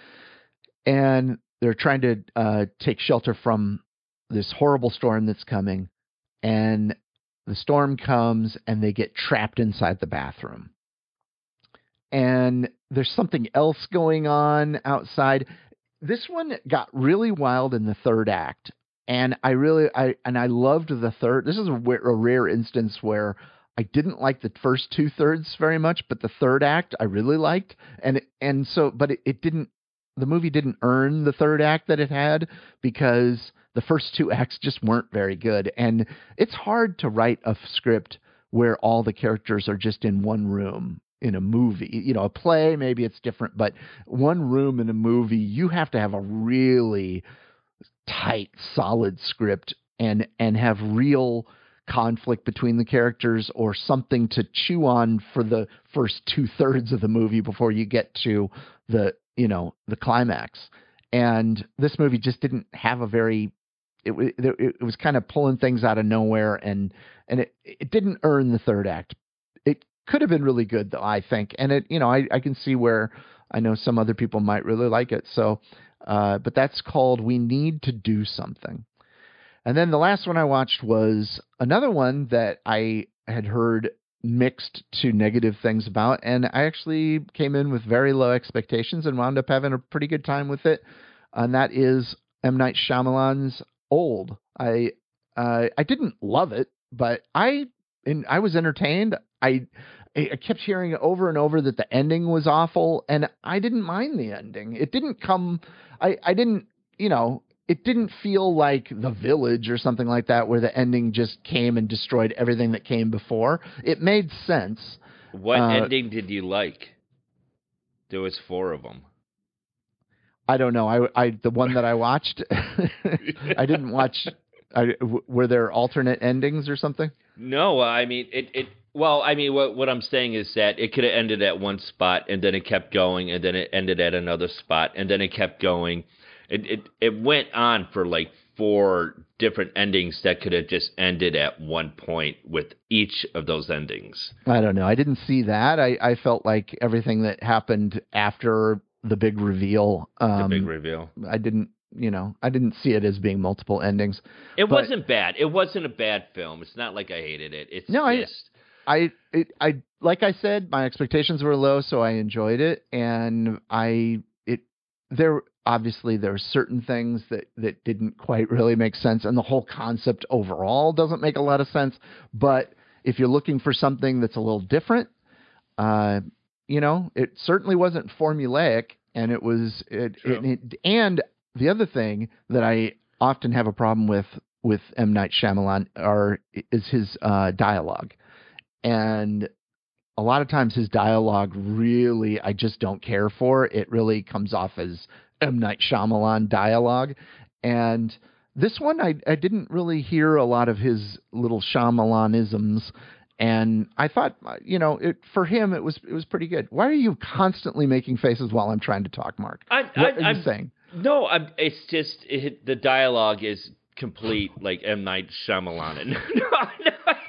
And they're trying to uh, take shelter from this horrible storm that's coming, and the storm comes, and they get trapped inside the bathroom. And there's something else going on outside. This one got really wild in the third act, and I really, I and I loved the third. This is a, a rare instance where I didn't like the first two thirds very much, but the third act I really liked, and and so, but it, it didn't. The movie didn't earn the third act that it had because the first two acts just weren't very good. And it's hard to write a script where all the characters are just in one room in a movie. You know, a play, maybe it's different, but one room in a movie, you have to have a really tight, solid script and, and have real conflict between the characters or something to chew on for the first two thirds of the movie before you get to the, you know, the climax. And this movie just didn't have a very, it, it, it was kind of pulling things out of nowhere, and, and it, it didn't earn the third act. It could have been really good though, I think. And it, you know, I, I can see where I know some other people might really like it. So, uh, but that's called We Need to Do Something. And then the last one I watched was another one that I had heard mixed to negative things about, and I actually came in with very low expectations and wound up having a pretty good time with it. And that is M. Night Shyamalan's Old. I uh, I didn't love it, but I and I was entertained. I I kept hearing over and over that the ending was awful, and I didn't mind the ending. It didn't come. I I didn't you know. It didn't feel like The Village or something like that, where the ending just came and destroyed everything that came before. It made sense. What uh, ending did you like? There was four of them. I don't know. I, I the one that I watched, I didn't watch. I, w- were there alternate endings or something? No, I mean it. It well, I mean what what I'm saying is that it could have ended at one spot, and then it kept going, and then it ended at another spot, and then it kept going. It, it it went on for like four different endings that could have just ended at one point with each of those endings. I don't know. I didn't see that. I, I felt like everything that happened after the big reveal. Um, the big reveal. I didn't, you know, I didn't see it as being multiple endings. It but, wasn't bad. It wasn't a bad film. It's not like I hated it. It's no, just... I, I, it, I, like I said, my expectations were low, so I enjoyed it, and I, it, there. Obviously, there are certain things that, that didn't quite really make sense, and the whole concept overall doesn't make a lot of sense. But if you're looking for something that's a little different, uh, you know, it certainly wasn't formulaic, and it was. It, it, it, and the other thing that I often have a problem with with M. Night Shyamalan are is his uh, dialogue, and a lot of times his dialogue really I just don't care for. It really comes off as M. Night Shyamalan dialogue. And this one, I, I didn't really hear a lot of his little Shyamalan-isms. And I thought, you know, it, for him, it was it was pretty good. Why are you constantly making faces while I'm trying to talk, Mark? I, what I, are you I'm, saying? No, I'm, it's just it, the dialogue is complete like M. Night Shyamalan. no, no.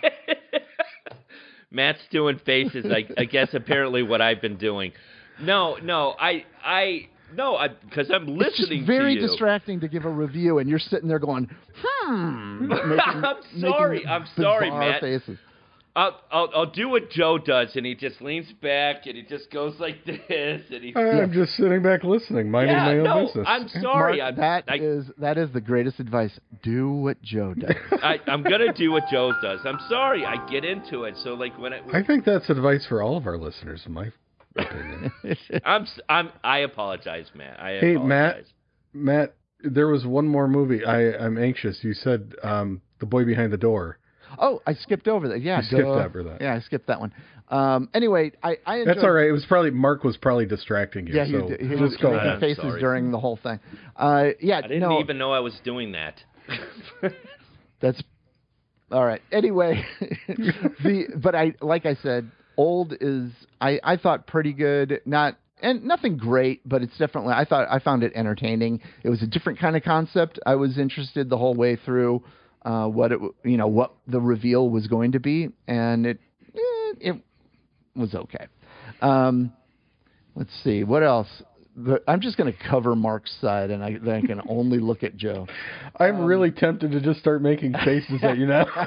Matt's doing faces. I, I guess apparently what I've been doing. No, no, I, I, no, because I'm listening it's just very to you. distracting to give a review, and you're sitting there going, hmm. Making, I'm sorry. making I'm sorry, bizarre Matt. Faces. I'll, I'll I'll do what Joe does, and he just leans back and he just goes like this, and he. I, I'm just sitting back listening, minding yeah, my own no, business. I'm sorry. Mark, I'm, that I, is that is the greatest advice. Do what Joe does. I, I'm gonna do what Joe does. I'm sorry. I get into it. So like when it, I think that's advice for all of our listeners, in my opinion. I'm I'm I apologize, Matt. I Hey, apologize. Matt. Matt, there was one more movie. I I'm anxious. You said um, The Boy Behind the Door. Oh, I skipped over that. Yeah, You skipped duh. over that. Yeah, I skipped that one. Um, anyway, I, I enjoyed, That's all right. It was probably Mark was probably distracting you. Yeah, he, so did. he just was go making ahead. faces Sorry. during the whole thing. Uh, yeah, I didn't no, even know I was doing that. that's all right. Anyway, the but I like I said, Old is I, I thought pretty good. Not and nothing great, but it's definitely I thought I found it entertaining. It was a different kind of concept. I was interested the whole way through. Uh, what it you know what the reveal was going to be, and it eh, it was okay. Um, let's see what else. The, I'm just going to cover Mark's side, and I, then I can only look at Joe. I'm um, really tempted to just start making faces at you now.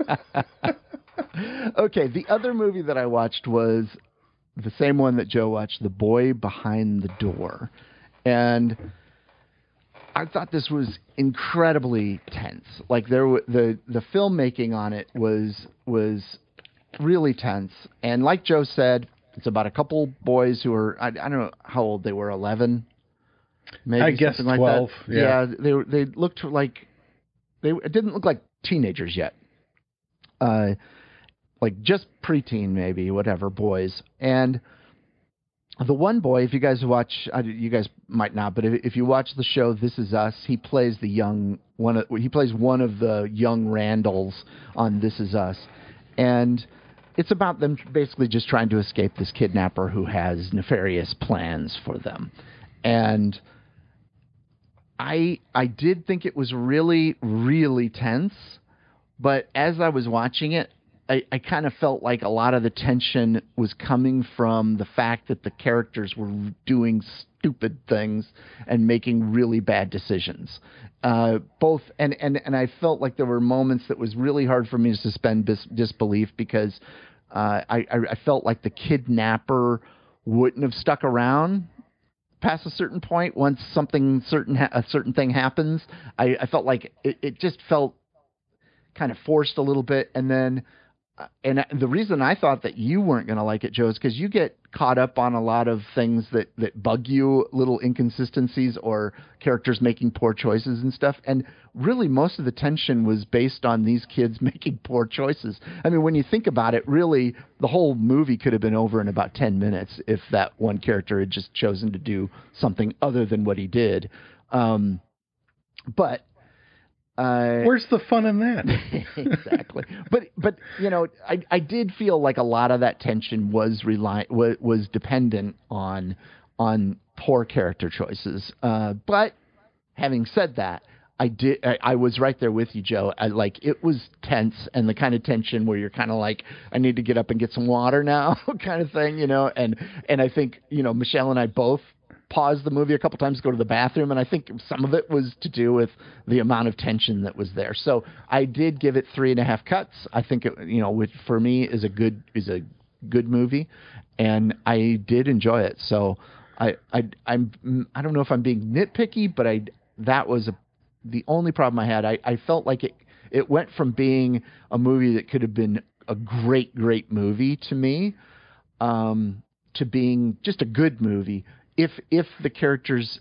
Okay, the other movie that I watched was the same one that Joe watched, The Boy Behind the Door, and I thought this was incredibly tense. Like there, w- the the filmmaking on it was was really tense. And like Joe said, it's about a couple boys who are I, I don't know how old they were, eleven, maybe I guess something like twelve. that. Yeah. they were- they looked like they it didn't look like teenagers yet. Uh, like just preteen maybe, whatever boys and. The one boy, if you guys watch, uh, you guys might not, but if, if you watch the show This Is Us, he plays the young one. Of, he plays one of the young Randalls on This Is Us, and it's about them basically just trying to escape this kidnapper who has nefarious plans for them. And I I did think it was really really tense, but as I was watching it, I, I kind of felt like a lot of the tension was coming from the fact that the characters were doing stupid things and making really bad decisions. Uh, both and, and, and I felt like there were moments that was really hard for me to suspend dis- disbelief because uh, I, I, I felt like the kidnapper wouldn't have stuck around past a certain point once something certain ha- a certain thing happens. I, I felt like it, it just felt kind of forced a little bit, and then. Uh, and the reason I thought that you weren't going to like it, Joe, is because you get caught up on a lot of things that, that bug you, little inconsistencies or characters making poor choices and stuff. And really, most of the tension was based on these kids making poor choices. I mean, when you think about it, really, the whole movie could have been over in about ten minutes if that one character had just chosen to do something other than what he did. Um, but... Uh, Where's the fun in that? Exactly. But but you know, I I did feel like a lot of that tension was rely was, was dependent on on poor character choices. Uh, but having said that, I did I, I was right there with you, Joe. I like it was tense and the kind of tension where you're kind of like, I need to get up and get some water now, kind of thing, you know. And and I think you know Michelle and I both paused the movie a couple times to go to the bathroom, and I think some of it was to do with the amount of tension that was there. So I did give it three and a half cuts. I think it, you know, which for me is a good is a good movie, and I did enjoy it. So I I I'm I don't know if I'm being nitpicky, but I that was a, the only problem I had. I, I felt like it it went from being a movie that could have been a great great movie to me, um, to being just a good movie. If if the characters,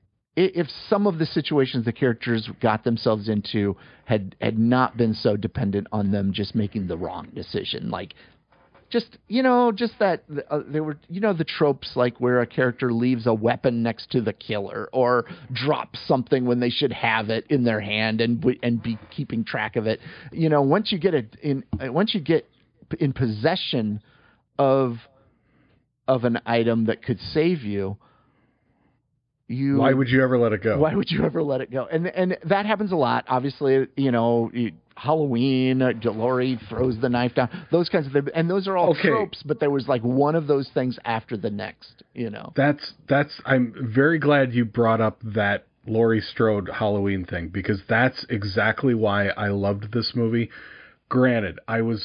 if some of the situations the characters got themselves into had had not been so dependent on them just making the wrong decision, like just you know just that uh, they were you know the tropes like where a character leaves a weapon next to the killer or drops something when they should have it in their hand and and be keeping track of it. You know, once you get it in, once you get in possession of of an item that could save you, you Why would you ever let it go? Why would you ever let it go? And and that happens a lot. Obviously, you know, you, Halloween, uh, Laurie throws the knife down, those kinds of things, and those are all Okay. tropes. But there was like one of those things after the next. You know, That's that's. I'm very glad you brought up that Laurie Strode Halloween thing because that's exactly why I loved this movie. Granted, I was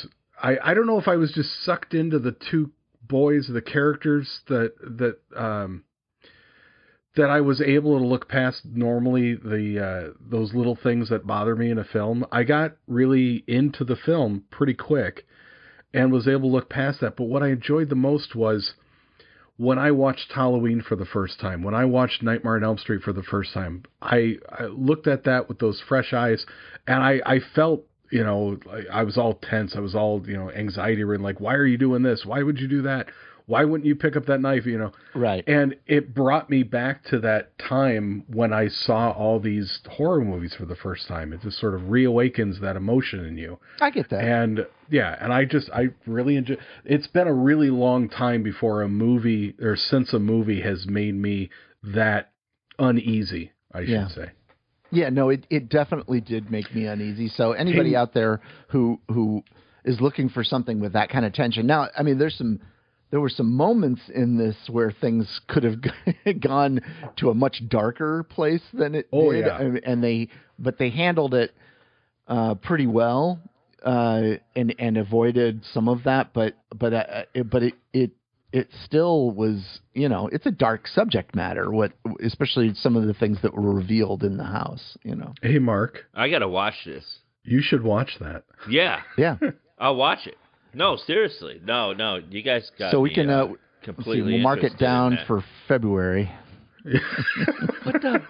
I, I don't know if I was just sucked into the two boys, the characters that that um, that I was able to look past normally the uh, those little things that bother me in a film. I got really into the film pretty quick and was able to look past that. But what I enjoyed the most was when I watched Halloween for the first time, when I watched Nightmare on Elm Street for the first time, I, I looked at that with those fresh eyes, and I, I felt, you know, I was all tense. I was all, you know, anxiety ridden. Like, why are you doing this? Why would you do that? Why wouldn't you pick up that knife? You know, right? And it brought me back to that time when I saw all these horror movies for the first time. It just sort of reawakens that emotion in you. I get that. And yeah, and I just I really enjoy. It's been a really long time before a movie or since a movie has made me that uneasy, I should yeah. say. Yeah, no, it, it definitely did make me uneasy. So anybody Hey. out there who who is looking for something with that kind of tension. Now, I mean, there's some there were some moments in this where things could have gone to a much darker place than it Oh, did, yeah. and, and they but they handled it uh, pretty well uh, and and avoided some of that. But but uh, it, but it it it still was, you know, it's a dark subject matter. What especially some of the things that were revealed in the house, you know. Hey, Mark, I gotta watch this. you should watch that. Yeah, Yeah. I'll watch it. No, seriously, no, no. You guys got So we me, can uh, uh, let's see, completely. we'll mark it interested in down that. for February. What the?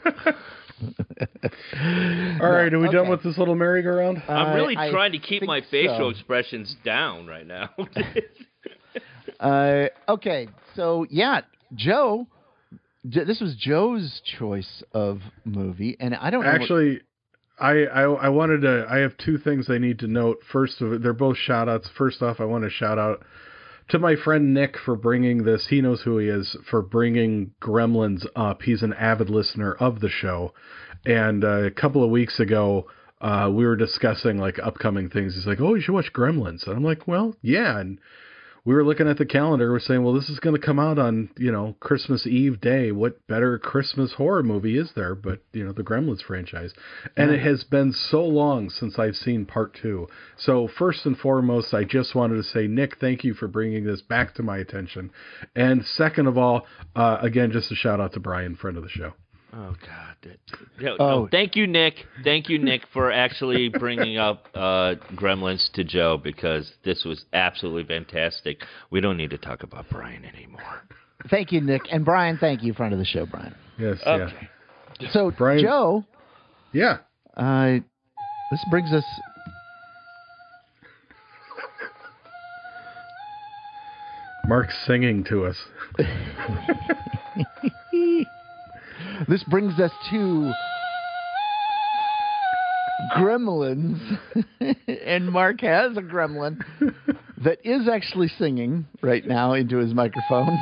All right, are we done Okay. with this little merry-go-round? I'm really I trying to keep think my facial so. expressions down right now. Uh, okay, so yeah, Joe, J- this was Joe's choice of movie, and I don't know what- Actually, I, I I wanted to. I have two things I need to note. First of it, they're both shout outs. First off, I want to shout out to my friend Nick for bringing this. He knows who he is, for bringing Gremlins up. He's an avid listener of the show, and uh, a couple of weeks ago, uh, we were discussing like upcoming things. He's like, "Oh, you should watch Gremlins," and I'm like, "Well, yeah." And we were looking at the calendar. We're saying, well, this is going to come out on, you know, Christmas Eve day. What better Christmas horror movie is there but, you know, the Gremlins franchise? And it has been so long since I've seen part two. So first and foremost, I just wanted to say, Nick, thank you for bringing this back to my attention. And second of all, uh, again, just a shout out to Brian, friend of the show. Oh God! That- No, Oh. no, thank you, Nick. Thank you, Nick, for actually bringing up uh, Gremlins to Joe, because this was absolutely fantastic. We don't need to talk about Brian anymore. Thank you, Nick, and Brian. Thank you, friend of the show, Brian. Yes, Okay. So Brian- Joe, yeah. Yeah. uh, this brings us. Mark's singing to us. This brings us to Gremlins, and Mark has a gremlin that is actually singing right now into his microphone.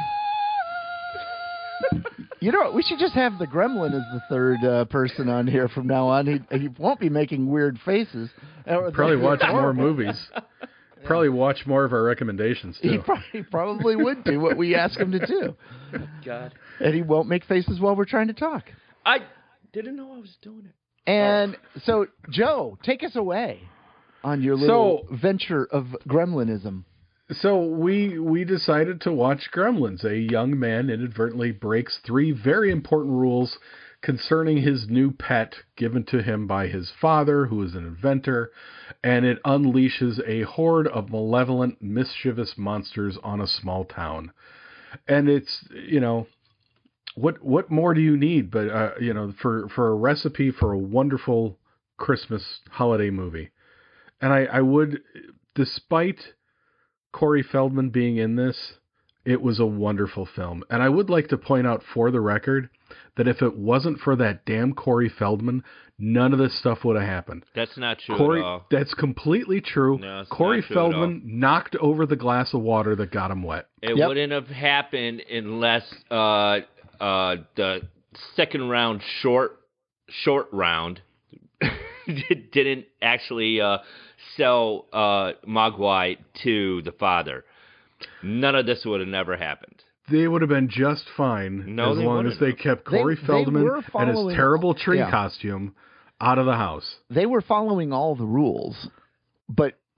You know what? We should just have the gremlin as the third uh, person on here from now on. He, he won't be making weird faces. Or- Probably watch more movies. Probably watch more of our recommendations, He too. probably, probably would do what we ask him to do. God, And he won't make faces while we're trying to talk. I didn't know I was doing it. And so, Joe, take us away on your little venture of gremlinism. So we we decided to watch Gremlins. A young man inadvertently breaks three very important rules concerning his new pet given to him by his father, who is an inventor, and it unleashes a horde of malevolent, mischievous monsters on a small town. And it's, you know, what what more do you need but uh, you know, for for a recipe for a wonderful Christmas holiday movie? And I, I would, despite Corey Feldman being in this, it was a wonderful film. And I would like to point out for the record that if it wasn't for that damn Corey Feldman, none of this stuff would have happened. That's not true Corey, at all. that's completely true. No, it's Corey not true at all. Feldman knocked over the glass of water that got him wet. It Yep. wouldn't have happened unless uh, uh, the second round short short round didn't actually uh, sell uh, Mogwai to the father. None of this would have never happened. They would have been just fine No, as they long as wouldn't they have. kept They- Corey they Feldman were and following- his terrible tree yeah. costume out of the house. They were following all the rules, but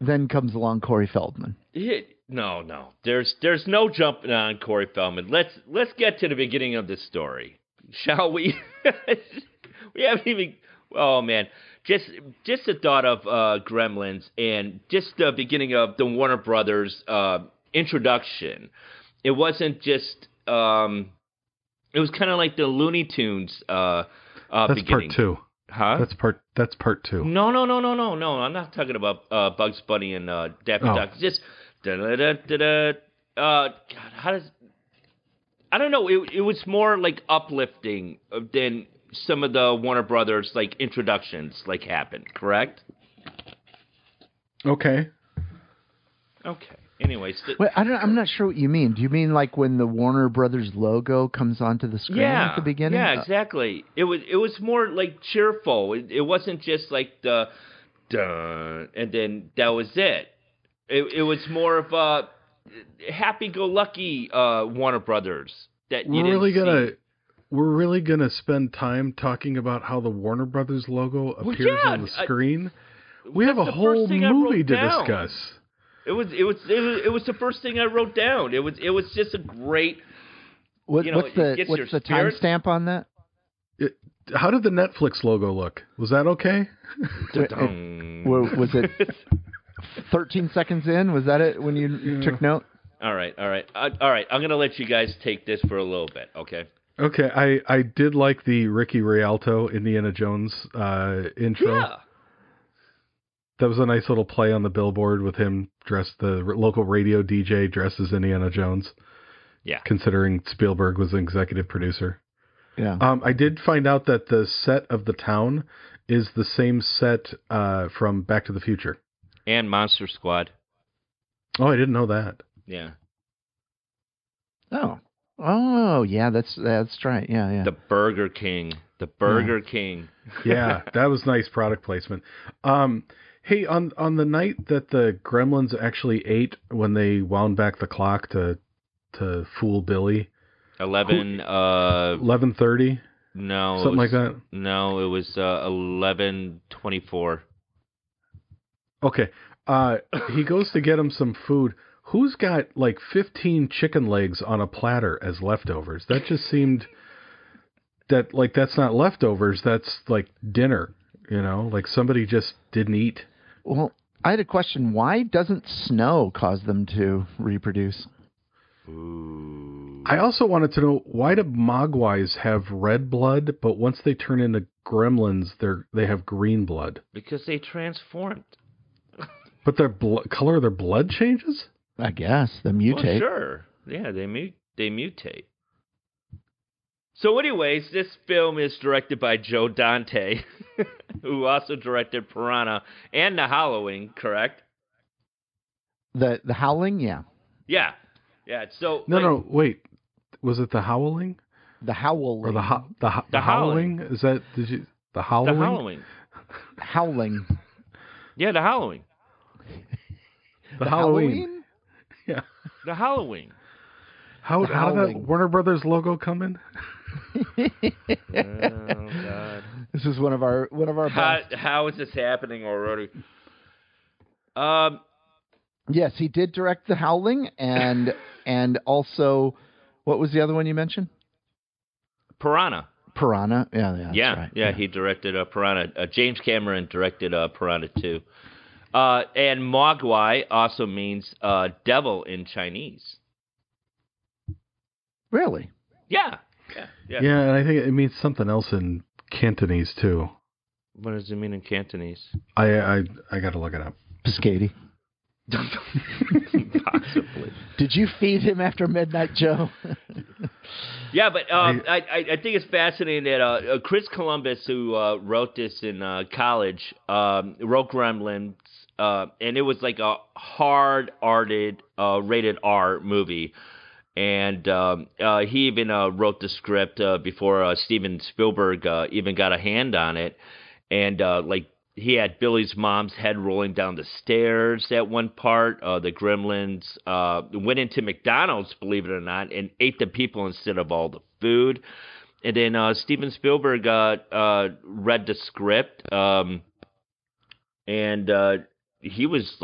then comes along Corey Feldman. It, no, no. There's there's no jumping on Corey Feldman. Let's let's get to the beginning of the story, shall we? We haven't even. Oh man, just just the thought of uh, Gremlins and just the beginning of the Warner Brothers uh, introduction. It wasn't just. Um, it was kind of like the Looney Tunes. Uh, uh, That's beginning. part two. Huh? That's part. That's part two. No, no, no, no, no, no. I'm not talking about uh, Bugs Bunny and uh, Daffy Oh. Duck. It's just da da da da da. Uh, God, how does? I don't know. It it was more like uplifting than some of the Warner Brothers like introductions like happened. Correct? Okay. Okay. Anyways, th- Wait, I don't. I'm not sure what you mean. Do you mean like when the Warner Brothers logo comes onto the screen yeah, at the beginning? yeah, exactly. It was it was more like cheerful. It, it wasn't just like the dun, and then that was it. It it was more of a happy-go-lucky uh, Warner Brothers that you We're didn't really gonna. see. We're really gonna spend time talking about how the Warner Brothers logo Well, appears yeah, on the I- screen. We have That's a the first whole thing I wrote movie to down. discuss. It was it was it was it was the first thing I wrote down. It was it was just a great. What, You know, what's it the gets your what's the spirit- timestamp on that? It, how did the Netflix logo look? Was that okay? Dun. Wa- Was it thirteen seconds in? Was that it when you, you Yeah. took note? All right, all right, uh, all right. I'm gonna let you guys take this for a little bit, okay? Okay, I, I did like the Ricky Rialto Indiana Jones uh, intro. Yeah. That was a nice little play on the billboard with him dressed, the r- local radio D J dressed as Indiana Jones. Yeah. Considering Spielberg was an executive producer. Yeah. Um, I did find out that the set of the town is the same set uh, from Back to the Future. And Monster Squad. Oh, I didn't know that. Yeah. Oh. Oh, yeah. That's that's right. Yeah, yeah. The Burger King. The Burger King. Yeah, that was nice product placement. Um, hey, on on the night that the Gremlins actually ate when they wound back the clock to to fool Billy, Eleven. Uh, eleven thirty, no. it something like was- that. No, it was uh, eleven twenty-four. Okay, uh, he goes to get him some food. Who's got like fifteen chicken legs on a platter as leftovers? That just seemed that like that's not leftovers. That's like dinner. You know, like somebody just didn't eat. Well, I had a question. Why doesn't snow cause them to reproduce? Ooh. I also wanted to know, why do mogwais have red blood, but once they turn into gremlins, they're they have green blood? Because they transformed. But their blo- color of their blood changes? I guess the Well, mutate. sure. Yeah, they mute. They mutate. So, anyways, this film is directed by Joe Dante, who also directed Piranha and The Halloween. Correct? The the howling, yeah. Yeah. Yeah. So No, like, no, wait. Was it the howling The howling. or the ho- the, ho- The the howling? Is that did you the The howling? Halloween. howling. Yeah, the Halloween. The, Halloween. Yeah. The Halloween. How The how did that howling. Warner Brothers logo come in? Oh God. This is one of our one of our How, best. how is this happening already? Um. Yes, he did direct The Howling, and and also, what was the other one you mentioned? Piranha. Piranha. Yeah, yeah, that's yeah, right. yeah, he directed uh, Piranha. Uh, James Cameron directed uh, Piranha too. Uh, and Mogwai also means uh, devil in Chinese. Really? Yeah, yeah, yeah. Yeah, and I think it means something else in Cantonese too. What does it mean in Cantonese? I I I got to look it up. Piscati. Possibly. Did you feed him after midnight, Joe? Yeah, but um, I, I I think it's fascinating that uh, uh, Chris Columbus, who uh, wrote this in uh, college, um, wrote Gremlins, uh, and it was like a hard-hearted, uh, rated R movie. And um, uh, he even uh, wrote the script uh, before uh, Steven Spielberg uh, even got a hand on it. And uh, like he had Billy's mom's head rolling down the stairs at one part. Uh, the Gremlins uh, went into McDonald's, believe it or not, and ate the people instead of all the food. And then uh, Steven Spielberg uh, uh, read the script, um, and uh, he was like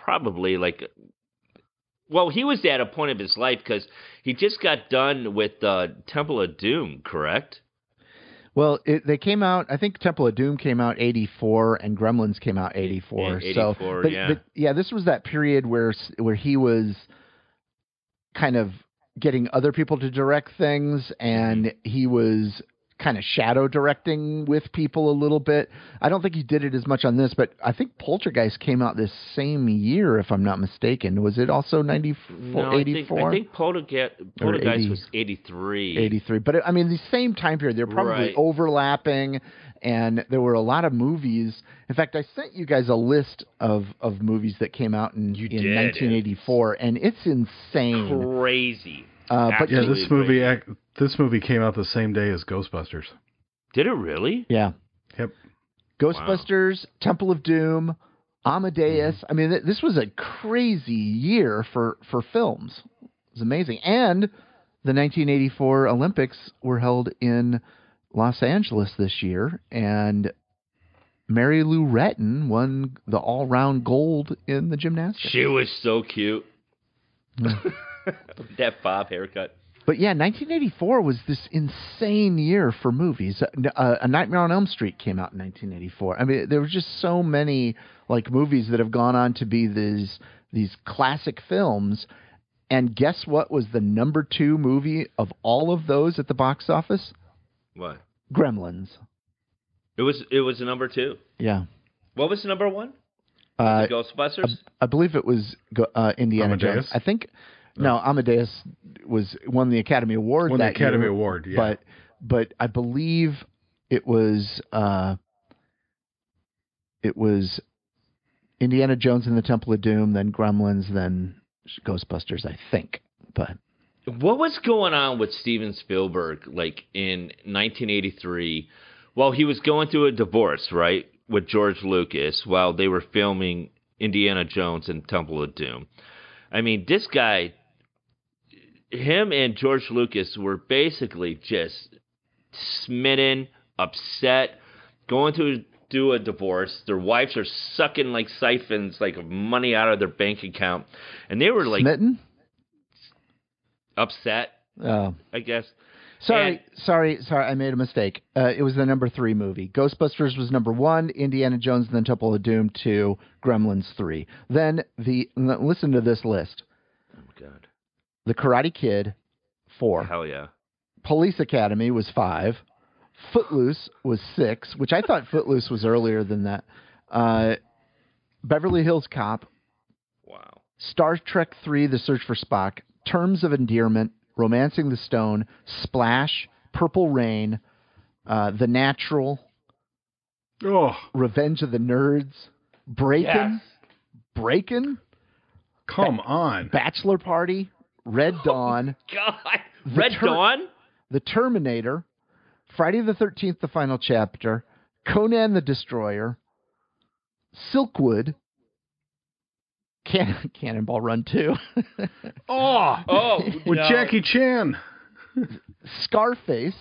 probably like, well, he was at a point of his life because he just got done with uh, Temple of Doom, correct? Well, it, they came out. I think Temple of Doom came out eighty-four, and Gremlins came out eighty-four. eighty-four, so, but, yeah, but, yeah. This was that period where where he was kind of getting other people to direct things, and mm-hmm. he was kind of shadow directing with people a little bit. I don't think he did it as much on this, but I think Poltergeist came out this same year, if I'm not mistaken. Was it also ninety-four, no, eighty-four? I think, I think Poltergeist, Poltergeist eighty, was eighty-three. eighty-three. But, I mean, the same time period. They're probably right. overlapping, and there were a lot of movies. In fact, I sent you guys a list of, of movies that came out in, you in did. nineteen eighty-four, and it's insane. Crazy. Uh, but yeah, this movie act, this movie came out the same day as Ghostbusters. Did it really? Yeah. Yep. Ghostbusters, wow. Temple of Doom, Amadeus. Mm-hmm. I mean, th- this was a crazy year for, for films. It was amazing. And the nineteen eighty-four Olympics were held in Los Angeles this year, and Mary Lou Retton won the all-round gold in the gymnastics. She was so cute. Yeah. That bob haircut. But yeah, nineteen eighty-four was this insane year for movies. Uh, A Nightmare on Elm Street came out in nineteen eighty-four. I mean, there were just so many like movies that have gone on to be these these classic films. And guess what was the number two movie of all of those at the box office? What? Gremlins. It was it was the number two. Yeah. What was the number one? Uh, Ghostbusters. I, I believe it was uh, Indiana Amadeus? Jones. I think. No, Amadeus was won the Academy Award. Won that the Academy year, Award, yeah. But but I believe it was uh, it was Indiana Jones and the Temple of Doom, then Gremlins, then Ghostbusters. I think. But what was going on with Steven Spielberg like in nineteen eighty-three? Well, he was going through a divorce, right, with George Lucas while they were filming Indiana Jones and Temple of Doom. I mean, this guy. Him and George Lucas were basically just smitten, upset, going to do a divorce. Their wives are sucking like siphons, like money out of their bank account, and they were like smitten, upset. Oh, I guess. Sorry, and, sorry, sorry. I made a mistake. Uh, it was the number three movie. Ghostbusters was number one. Indiana Jones and the Temple of Doom two. Gremlins three. Then the listen to this list. Oh my God. The Karate Kid, four. Hell yeah. Police Academy was five. Footloose was six, which I thought Footloose was earlier than that. Uh, Beverly Hills Cop. Wow. Star Trek three, The Search for Spock. Terms of Endearment. Romancing the Stone. Splash. Purple Rain. Uh, The Natural. Oh. Revenge of the Nerds. Breakin'. Yes. Breakin'. Come ba- on. Bachelor Party. Red Dawn. Oh, God. Red Ter- Dawn? The Terminator. Friday the thirteenth, The Final Chapter. Conan the Destroyer. Silkwood. Can- Cannonball Run two. oh, oh, with no. Jackie Chan. Scarface.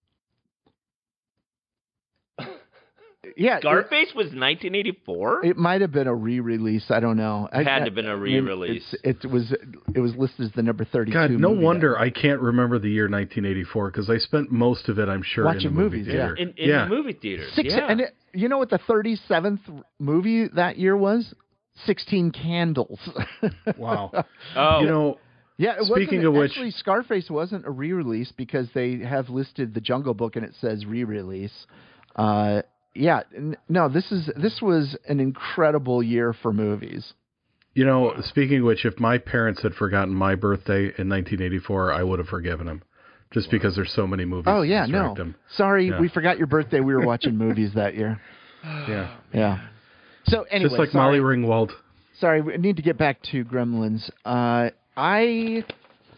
Yeah, Scarface it, was nineteen eighty-four? It might have been a re-release. I don't know. It I, had to have been a re-release. I mean, it was it was listed as the number thirty-two. God, no movie wonder that. I can't remember the year nineteen eighty-four because I spent most of it, I'm sure, watching in the movie movies. theater. Yeah, in, in yeah. the movie theater. Six, yeah. And it, you know what the thirty-seventh movie that year was? Sixteen Candles. Wow. Oh, you know. Yeah, it Speaking wasn't, of which, actually, Scarface wasn't a re-release because they have listed the Jungle Book and it says re-release. Uh, yeah, n- no, this is this was an incredible year for movies. You know, speaking of which, if my parents had forgotten my birthday in nineteen eighty-four, I would have forgiven them, just wow. because there's so many movies. Oh yeah, to no, them. sorry, yeah. we forgot your birthday. We were watching movies that year. Yeah, yeah. So anyway, just like sorry. Molly Ringwald. Sorry, we need to get back to Gremlins. Uh, I,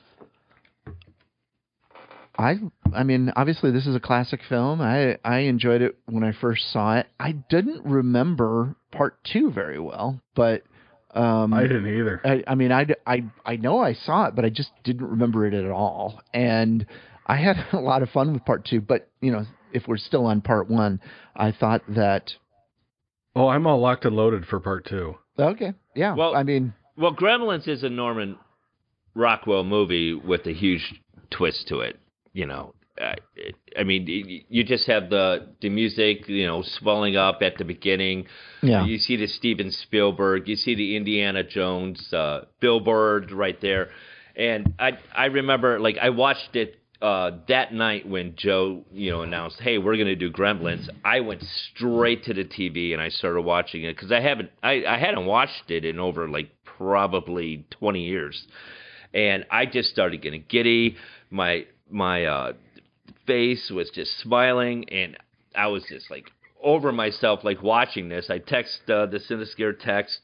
I, I mean, obviously this is a classic film. I, I enjoyed it when I first saw it. I didn't remember part two very well, but um, I didn't either. I, I mean, I, I, I know I saw it, but I just didn't remember it at all. And I had a lot of fun with part two. But you know, if we're still on part one, I thought that. Oh, I'm all locked and loaded for part two. Okay. Yeah. Well, I mean, well, Gremlins is a Norman Rockwell movie with a huge twist to it. You know, uh, it, I mean, y- you just have the the music, you know, swelling up at the beginning. yeah. You see the Steven Spielberg, you see the Indiana Jones uh, billboard right there, and I I remember like I watched it uh, that night when Joe you know announced, hey, we're gonna do Gremlins. I went straight to the T V and I started watching it because I haven't I, I hadn't watched it in over like probably twenty years. And I just started getting giddy. My my uh, face was just smiling, and I was just like over myself, like watching this. I text uh, the Cinescare text,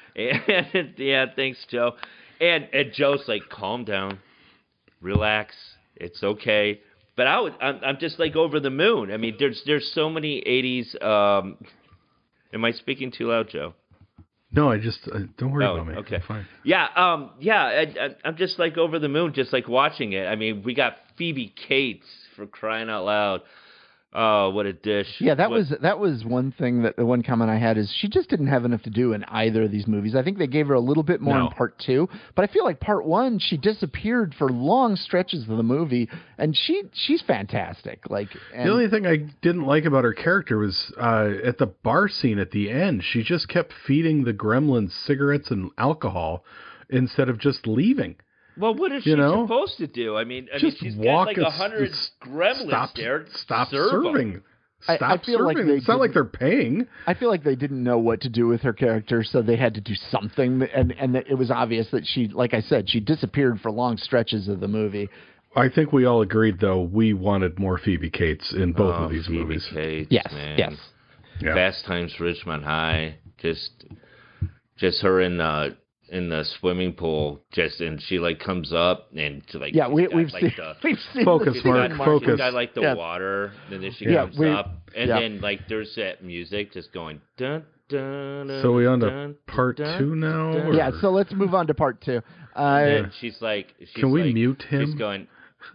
and yeah, thanks, Joe. And and Joe's like, calm down, relax, it's okay. But I was, I'm, I'm just like over the moon. I mean, there's there's so many eighties. Um, am I speaking too loud, Joe? No, I just uh, don't worry Oh, about me. okay. I'm fine. Yeah, um, yeah, I, I, I'm just like over the moon, just like watching it. I mean, we got Phoebe Cates for crying out loud. Oh, what a dish! Yeah, that What- was that was one thing that the one comment I had is she just didn't have enough to do in either of these movies. I think they gave her a little bit more No. in part two, but I feel like part one she disappeared for long stretches of the movie, and she she's fantastic. Like and, The only thing I didn't like about her character was uh, at the bar scene at the end, she just kept feeding the gremlins cigarettes and alcohol instead of just leaving. Well, what is she You know? supposed to do? I mean, I Just mean, she's walk got like a and hundred s- gremlins stop, there. Stop Serve 'em. serving. I- Stop I feel like serving. they it's not like didn't- they're paying. I feel like they didn't know what to do with her character, so they had to do something, and and it was obvious that she, like I said, she disappeared for long stretches of the movie. I think we all agreed, though, we wanted more Phoebe Cates in both Oh, of these Phoebe movies. Cates, Yes, man. yes. Yeah. Fast Times Ridgemont High, just, just her in the in the swimming pool, just and she like comes up and to like Yeah, we, she's got, we've like, seen the, we've seen Focus, the she's scene, Mark, got, Mark. focus. she's got like the Yeah. water, and then she Yeah, comes we- up, and yeah. then like there's that music just going dun dun. dun So we on to dun, part dun, two now? dun. or- Yeah, so let's move on to part two. Uh, And she's like, she's Can we like- mute him? She's going.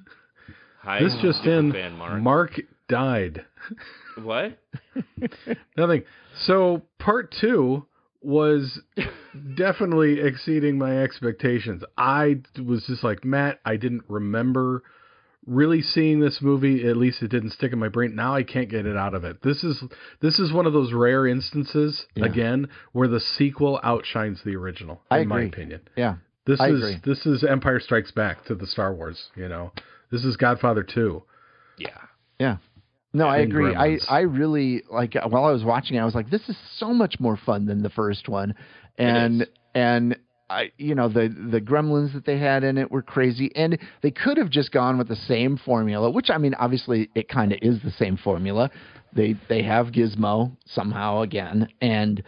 Hi, This just super in, fan Mark. Mark died. What? Nothing. So part two was definitely exceeding my expectations. I was just like, Matt, I didn't remember really seeing this movie. At least it didn't stick in my brain. Now I can't get it out of it. This is this is one of those rare instances, Yeah. again, where the sequel outshines the original, in I my agree. opinion. yeah, This I is agree. this is Empire Strikes Back to the Star Wars, you know. This is Godfather two. Yeah. yeah. No, I And agree. I, Gremlins. I really like while I was watching it, I was like, this is so much more fun than the first one, and is. and I, you know, the the gremlins that they had in it were crazy, and they could have just gone with the same formula, which I mean, obviously, it kind of is the same formula. They they have Gizmo somehow again, and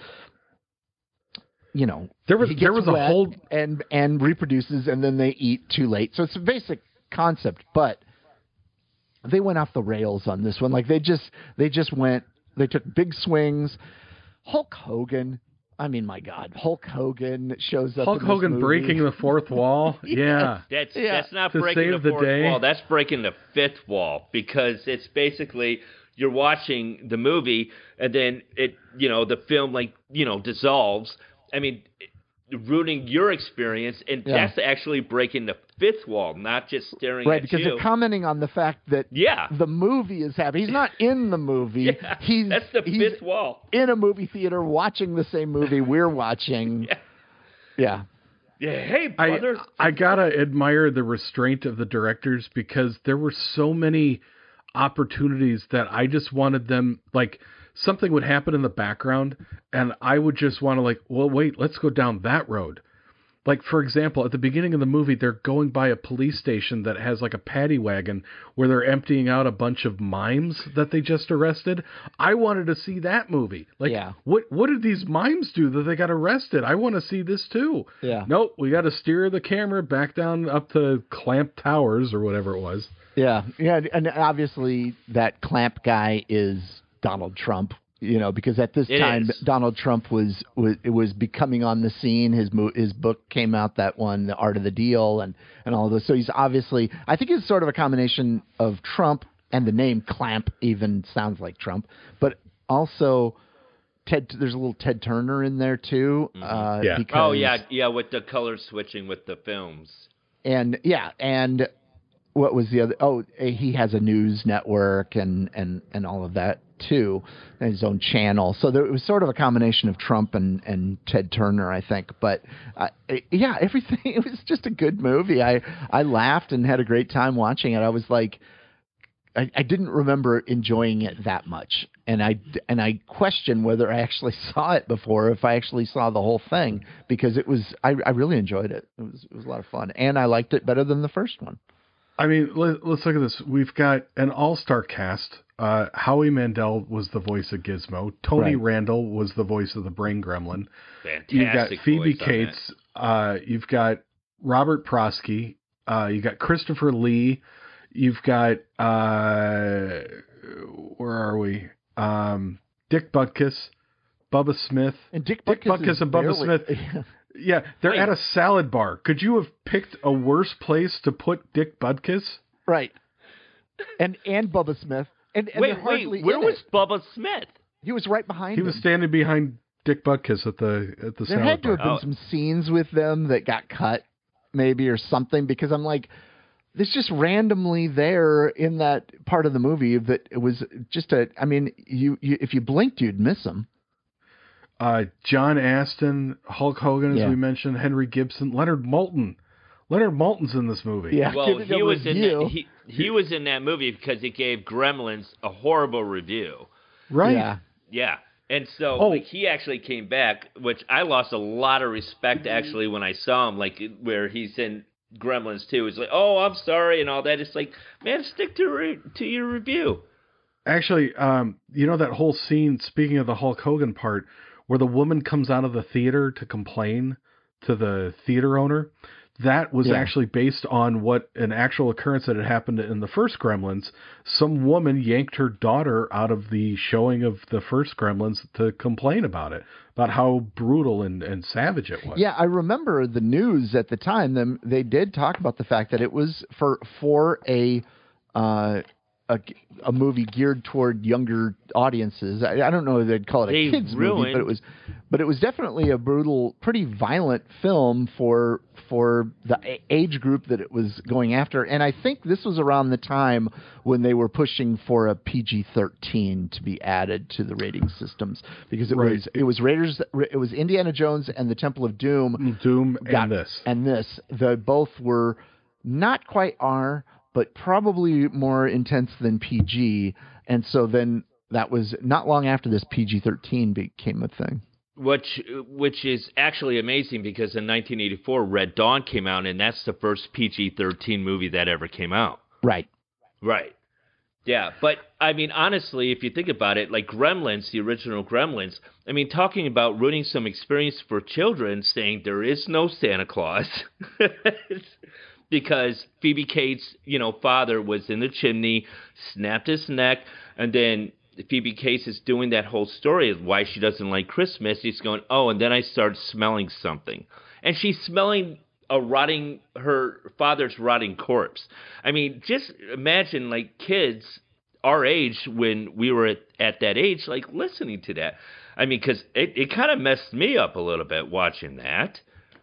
you know, There was he there gets was a wet whole and and reproduces, and then they eat too late. So it's a basic concept, but they went off the rails on this one. Like they just they just went they took big swings. Hulk Hogan, I mean, my God, Hulk Hogan shows up. Hulk in this Hogan movie. breaking the fourth wall. Yeah. That's Yeah. that's not To breaking save the the fourth day. wall. That's breaking the fifth wall because it's basically you're watching the movie and then it you know the film like you know dissolves. I mean, ruining your experience, and Yeah. that's actually breaking the fifth wall, not just staring right at because you. they're commenting on the fact that yeah, the movie is happening. He's not in the movie. yeah. He's that's the he's fifth wall. in a movie theater watching the same movie we're watching. Yeah. Yeah. Yeah, hey I brother. I gotta admire the restraint of the directors because there were so many opportunities that I just wanted them like something would happen in the background and I would just want to like, well, wait, let's go down that road. Like, for example, at the beginning of the movie, they're going by a police station that has like a paddy wagon where they're emptying out a bunch of mimes that they just arrested. I wanted to see that movie. Like, Yeah. what what did these mimes do that they got arrested? I want to see this too. Yeah. Nope, we got to steer the camera back down up to Clamp Towers or whatever it was. Yeah, yeah, and obviously that Clamp guy is Donald Trump, you know, because at this It time is. Donald Trump was was it was becoming on the scene. His mo- his book came out, that one, The Art of the Deal, and and all of those. So he's obviously, I think he's sort of a combination of Trump, and the name Clamp even sounds like Trump, but also Ted. There's a little Ted Turner in there too. Mhm. Uh, Yeah. Because, Oh yeah, yeah, with the color switching with the films. and yeah, and what was the other? Oh, he has a news network and and and all of that too, and his own channel. So there, it was sort of a combination of Trump and and Ted Turner, I think. But uh, it- yeah, everything. It was just a good movie. I I laughed and had a great time watching it. I was like, I, I didn't remember enjoying it that much, and I and I question whether I actually saw it before, if I actually saw the whole thing, because it was I, I really enjoyed it. It was it was a lot of fun, and I liked it better than the first one. I mean, let, let's look at this. We've got an all-star cast. Uh, Howie Mandel was the voice of Gizmo. Tony Right. Randall was the voice of the Brain Gremlin. Fantastic. You've got Phoebe voice on Cates. Uh, you've got Robert Prosky. Uh, you got Christopher Lee. You've got uh, where are we? Um, Dick Butkus, Bubba Smith. And Dick Dick Butkus, Butkus is and Bubba barely- Smith. Yeah, they're Wait. at a salad bar. Could you have picked a worse place to put Dick Butkus? Right. And and Bubba Smith. And, and Wait, they're hardly wait, where in was it. Bubba Smith? He was right behind He him. was standing behind Dick Butkus at the at the there salad had to bar. have been Oh. some scenes with them that got cut, maybe, or something, because I'm like, it's just randomly there in that part of the movie that it was just a. I mean, you, you if you blinked, you'd miss them. Uh, John Aston, Hulk Hogan, as Yeah. we mentioned, Henry Gibson, Leonard Moulton. Leonard Moulton's in this movie. Yeah, Well, giving he a was in review. that, he he was in that movie because he gave Gremlins a horrible review. Right. Yeah. Yeah. And so Oh. like he actually came back, which I lost a lot of respect actually when I saw him, like where he's in Gremlins too. It's like, oh, I'm sorry and all that. It's like, man, stick to re- to your review. Actually, um, you know that whole scene, speaking of the Hulk Hogan part, where the woman comes out of the theater to complain to the theater owner? That was Yeah. actually based on what an actual occurrence that had happened in the first Gremlins. Some woman yanked her daughter out of the showing of the first Gremlins to complain about it, about how brutal and, and savage it was. Yeah, I remember the news at the time. Them they did talk about the fact that it was for for a uh, a, a movie geared toward younger audiences. I, I don't know if they'd call it a They kids movie, ruined- but it was but it was definitely a brutal, pretty violent film for for the a- age group that it was going after. And I think this was around the time when they were pushing for a P G thirteen to be added to the rating systems, because it Right. was it was Raiders, it was Indiana Jones and the Temple of Doom. Doom got- and this. And this, the both were not quite R, but probably more intense than P G. And so then that was not long after this P G thirteen became a thing. Which which is actually amazing because in nineteen eighty-four Red Dawn came out and that's the first P G thirteen movie that ever came out. Right. Right. Yeah, but I mean, honestly, if you think about it, like Gremlins, the original Gremlins, I mean, talking about ruining some experience for children, saying there is no Santa Claus, because Phoebe Cates' you know father was in the chimney, snapped his neck, and then Phoebe Cates is doing that whole story of why she doesn't like Christmas. He's going, oh, and then I started smelling something, and she's smelling a rotting, her father's rotting corpse. I mean, just imagine like kids our age when we were at, at that age, like listening to that. I mean, because it, it kind of messed me up a little bit watching that.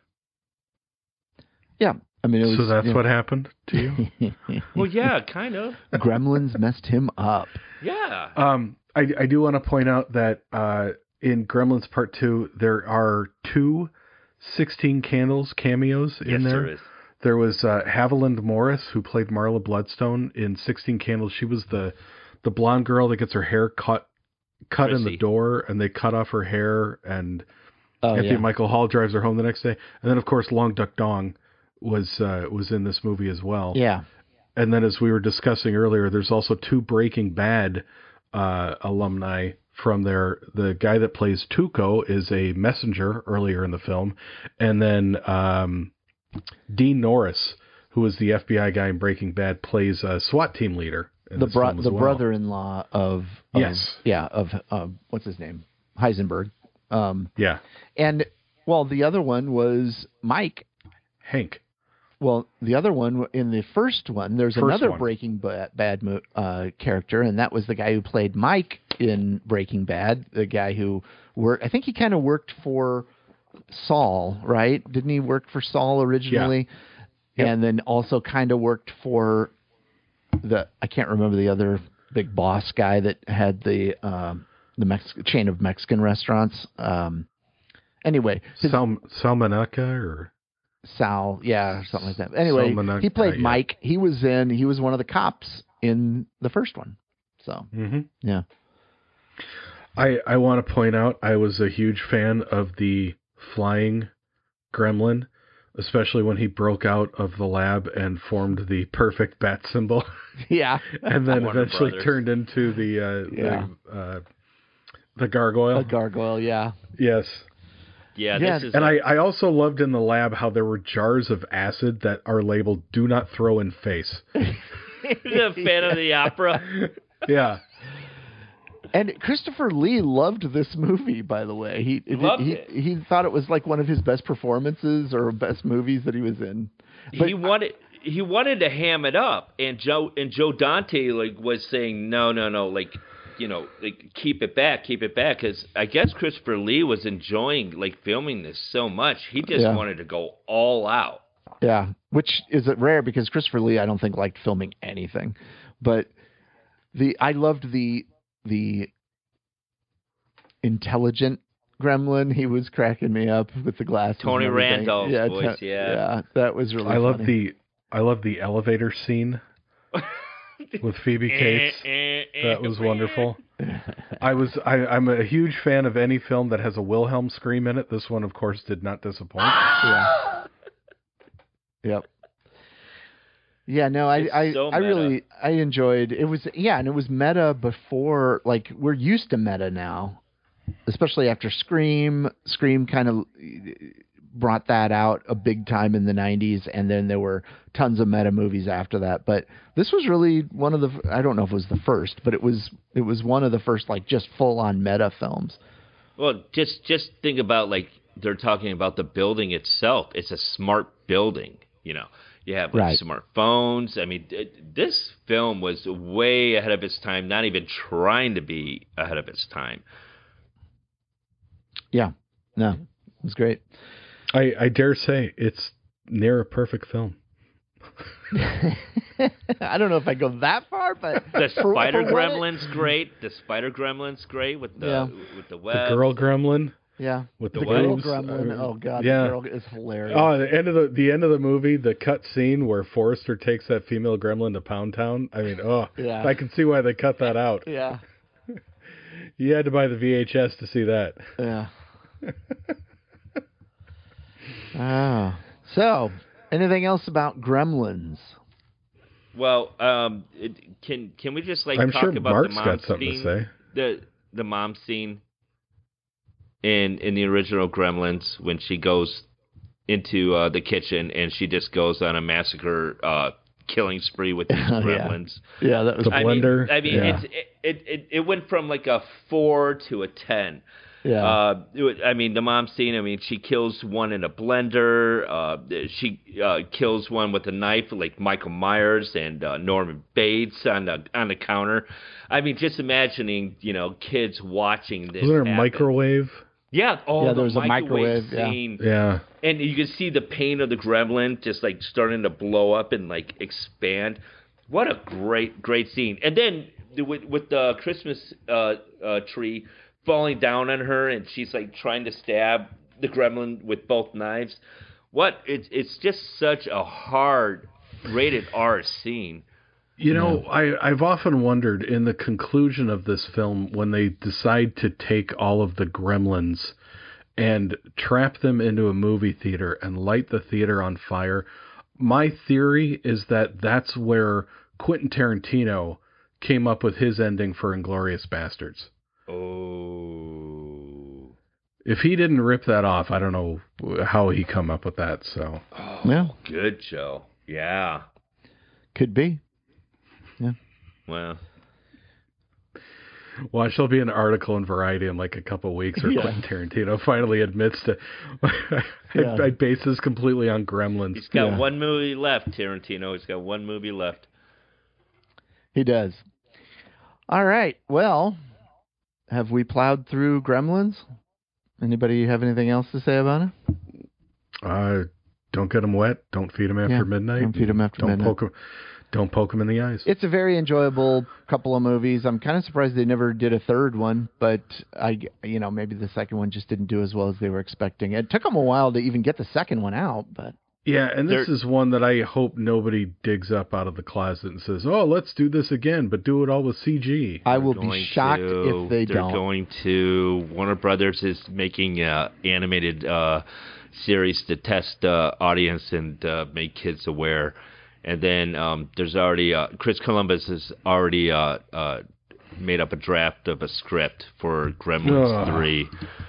Yeah. I mean, it was, So that's you know, what happened to you? Well, yeah, kind of. Gremlins messed him up. Yeah. Um, I, I do want to point out that uh, in Gremlins Part two, there are two sixteen Candles cameos in yes, there. there is. There was uh, Haviland Morris, who played Marla Bloodstone in sixteen Candles. She was the the blonde girl that gets her hair cut cut in the Chrissy. door, and they cut off her hair, and Oh, Anthony yeah. Michael Hall drives her home the next day. And then, of course, Long Duck Dong was uh, was in this movie as well. Yeah. And then, as we were discussing earlier, there's also two Breaking Bad uh, alumni from there. The guy that plays Tuco is a messenger earlier in the film. And then um, Dean Norris, who is the F B I guy in Breaking Bad, plays a SWAT team leader in The this bro- film as the well. brother-in-law of, of Yes. yeah, of uh, what's his name? Heisenberg. Um, Yeah, and well, the other one was Mike. Hank. Well, the other one in the first one, there's First another one. Breaking Ba- Bad mo- uh, character, and that was the guy who played Mike in Breaking Bad. The guy who worked, I think he kind of worked for Saul, right? Didn't he work for Saul originally? Yep. And then also kind of worked for the, I can't remember the other big boss guy that had the um, the Mex- chain of Mexican restaurants. Um, anyway, his- Sal- Salmoneca or Sal, yeah, or something like that. Anyway, Salmoneca, he played yeah. Mike. He was in. He was one of the cops in the first one. So mm-hmm. yeah, I I want to point out I was a huge fan of the flying gremlin, especially when he broke out of the lab and formed the perfect bat symbol, yeah, and then Warner eventually Brothers. turned into the uh, Yeah. the, uh, the gargoyle. a gargoyle. Yeah, Yes. Yeah, Yeah, this is And a- I, I also loved in the lab how there were jars of acid that are labeled "Do not throw in face." the fan of the opera. Yeah. and Christopher Lee loved this movie. By the way, he it- Loved he it. he thought it was like one of his best performances or best movies that he was in. But he wanted he wanted to ham it up, and Joe and Joe Dante like was saying no, no, no, like you know, like keep it back, keep it back, because I guess Christopher Lee was enjoying like filming this so much, he just Yeah. wanted to go all out. Yeah, which is rare because Christopher Lee, I don't think liked filming anything, but the I loved the the intelligent gremlin. He was cracking me up with the glasses. Tony and everything. Randolph's yeah, voice, To- yeah. yeah, that was really. I love funny. the I love the elevator scene with Phoebe Cates. That was wonderful. I was I, I'm a huge fan of any film that has a Wilhelm scream in it. This one, of course, did not disappoint. Yeah. Yep. Yeah, no, I It's I, so I meta. really I enjoyed it. Was yeah, and it was meta before. Like we're used to meta now, especially after Scream. Scream kind of brought that out a big time in the nineties, and then there were tons of meta movies after that. But this was really one of the I don't know if it was the first, but it was it was one of the first like just full on meta films. Well, just just think about like they're talking about the building itself. It's a smart building, you know. You have like Right. smartphones. I mean, it, this film was way ahead of its time, not even trying to be ahead of its time. Yeah, no, it was great. I, I dare say it's near a perfect film. I don't know if I go that far, but The for- spider for what it- gremlin's great. The spider gremlin's great with the Yeah. with the The web. girl gremlin Yeah, with the, the girl waves. gremlin. uh, Oh god, yeah. the girl is hilarious. Oh, the end of the the end of the movie, the cut scene where Forrester takes that female gremlin to Pound Town. I mean, oh, Yeah. I can see why they cut that out. Yeah, You had to buy the V H S to see that. yeah. Ah, so anything else about Gremlins? Well, um, it, can can we just like I'm talk sure about Mark's the got mom something to scene? say. The the mom scene in in the original Gremlins when she goes into uh, the kitchen and she just goes on a massacre uh, killing spree with these Oh, yeah. gremlins. Yeah, that was. The I blender, mean, I mean, yeah. it's, it, it it it went from like a four to a ten. yeah, Uh, it wa- I mean, the mom scene. I mean, she kills one in a blender. Uh, she uh, kills one with a knife, like Michael Myers and uh, Norman Bates on the on the counter. I mean, just imagining, you know, kids watching this. Was there a happen. microwave? Yeah. Oh, Yeah, the there was a microwave, microwave, yeah. scene. Yeah. And you can see the pain of the gremlin just like starting to blow up and like expand. What a great, great scene. And then the- with, with the Christmas uh, uh, tree falling down on her and she's like trying to stab the gremlin with both knives. What? It's, it's just such a hard rated R scene. You know, I, I've often wondered in the conclusion of this film when they decide to take all of the gremlins and trap them into a movie theater and light the theater on fire. My theory is that that's where Quentin Tarantino came up with his ending for Inglourious Bastards. Oh. If he didn't rip that off, I don't know how he come up with that. So Oh, Yeah. good, Joe. Yeah. could be. Well. Watch, there'll be an article in Variety in like a couple of weeks where Yeah. Quentin Tarantino finally admits to Yeah. I, I base this completely on Gremlins. He's got Yeah. one movie left, Tarantino. He's got one movie left. He does. All right. Well, have we plowed through Gremlins? Anybody have anything else to say about it? Uh, don't get them wet. Don't feed them after Yeah, midnight. don't feed 'em after don't midnight. Poke 'em, don't poke them in the eyes. It's a very enjoyable couple of movies. I'm kind of surprised they never did a third one, but I, you know, maybe the second one just didn't do as well as they were expecting. It took them a while to even get the second one out, but Yeah, and this They're- is one that I hope nobody digs up out of the closet and says, "Oh, let's do this again, but do it all with C G." I They're will be going shocked to- if they they're don't. going to. Warner Brothers is making uh, animated uh, series to test uh, audience and uh, make kids aware. And then um, there's already uh, Chris Columbus has already uh, uh, made up a draft of a script for Gremlins Ugh. three.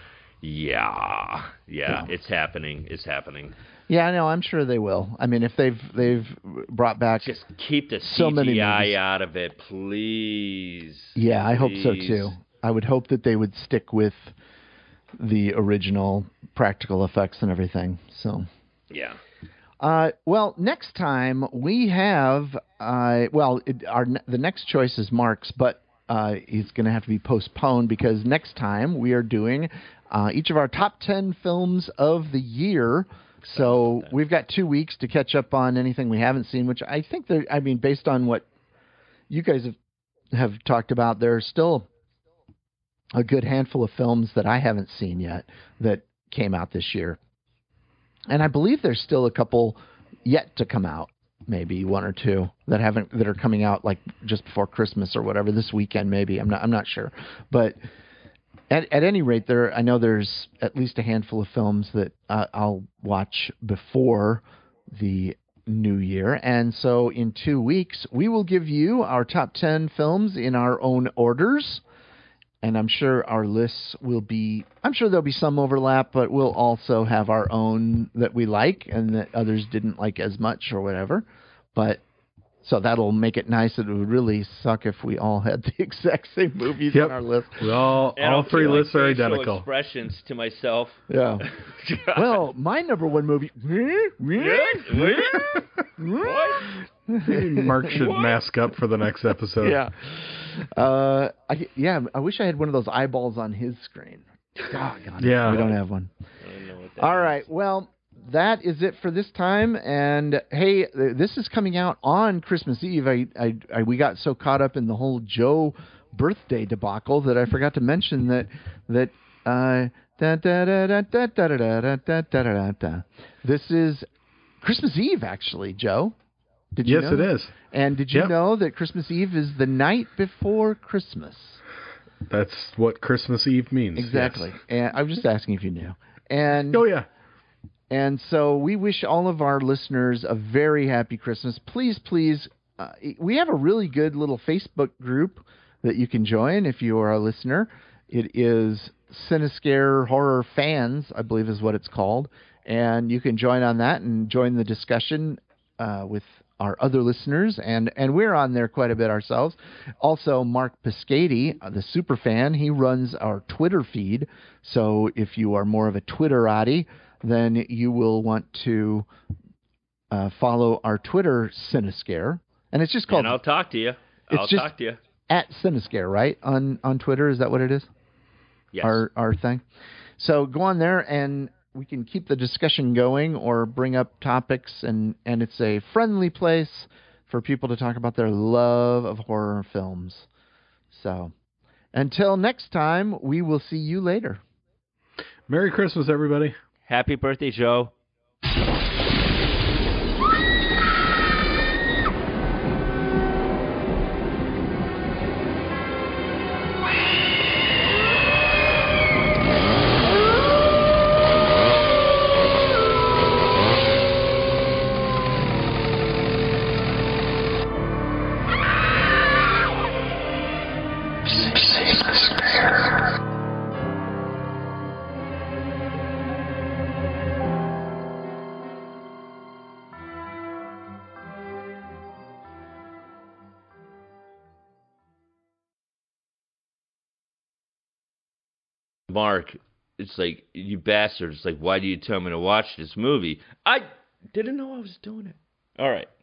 Yeah, yeah, Yeah. it's happening. It's happening. Yeah, I know. I'm sure they will. I mean, if they've they've brought back, Just keep the So many C G I movies. out of it, please. yeah, I hope so Please. too. I would hope that they would stick with the original practical effects and everything. So. Yeah. Uh, well, next time we have, uh, well, it, our the next choice is Mark's, but uh, it's going to have to be postponed because next time we are doing uh, each of our top ten films of the year. So we've got two weeks to catch up on anything we haven't seen, which I think that, I mean, based on what you guys have, have talked about, there's still a good handful of films that I haven't seen yet that came out this year. And I believe there's still a couple yet to come out, maybe one or two that haven't that are coming out like just before Christmas or whatever this weekend. Maybe I'm not I'm not sure, but at at any rate, there I know there's at least a handful of films that uh, I'll watch before the new year. And so in two weeks, we will give you our top ten films in our own orders. And I'm sure our lists will be, I'm sure there'll be some overlap, but we'll also have our own that we like and that others didn't like as much or whatever. But so that'll make it nice. It would really suck if we all had the exact same movies Yep. on our list. We all And all I'll three feel like lists are facial identical. Expressions to myself. Yeah. Well, my number one movie. What? Mark should What? mask up for the next episode. Yeah. Uh, I, yeah, I wish I had one of those eyeballs on his screen. Oh, God, Yeah. we don't have one. I don't know what that All is. right. Well, that is it for this time. And hey, th- this is coming out on Christmas Eve. I, I, I we got so caught up in the whole Joe birthday debacle that I forgot to mention that that uh, da, da, da, da, da, da, da, da, da, da, da, da. This is Christmas Eve, actually, Joe. Did you Yes, know it that? is. And did you Yep. know that Christmas Eve is the night before Christmas? That's what Christmas Eve means. Exactly. yes. And I'm just asking if you knew. And Oh yeah. And so we wish all of our listeners a very happy Christmas. Please, please, uh, we have a really good little Facebook group that you can join if you are a listener. It is Cinescare Horror Fans, I believe is what it's called. And you can join on that and join the discussion uh, with our other listeners. And, and we're on there quite a bit ourselves. Also, Mark Piscati, uh, the super fan, he runs our Twitter feed. So if you are more of a Twitterati, then you will want to uh, follow our Twitter Cinescare. And it's just called And I'll talk to you. It's I'll just- talk to you. at Cinescare, right? On on Twitter, is that what it is? Yes. Our our thing. So go on there and we can keep the discussion going or bring up topics, and, and it's a friendly place for people to talk about their love of horror films. So until next time, we will see you later. Merry Christmas, everybody. Happy birthday, Joe. Mark, it's like, you bastard. It's like, why do you tell me to watch this movie? I didn't know I was doing it. All right.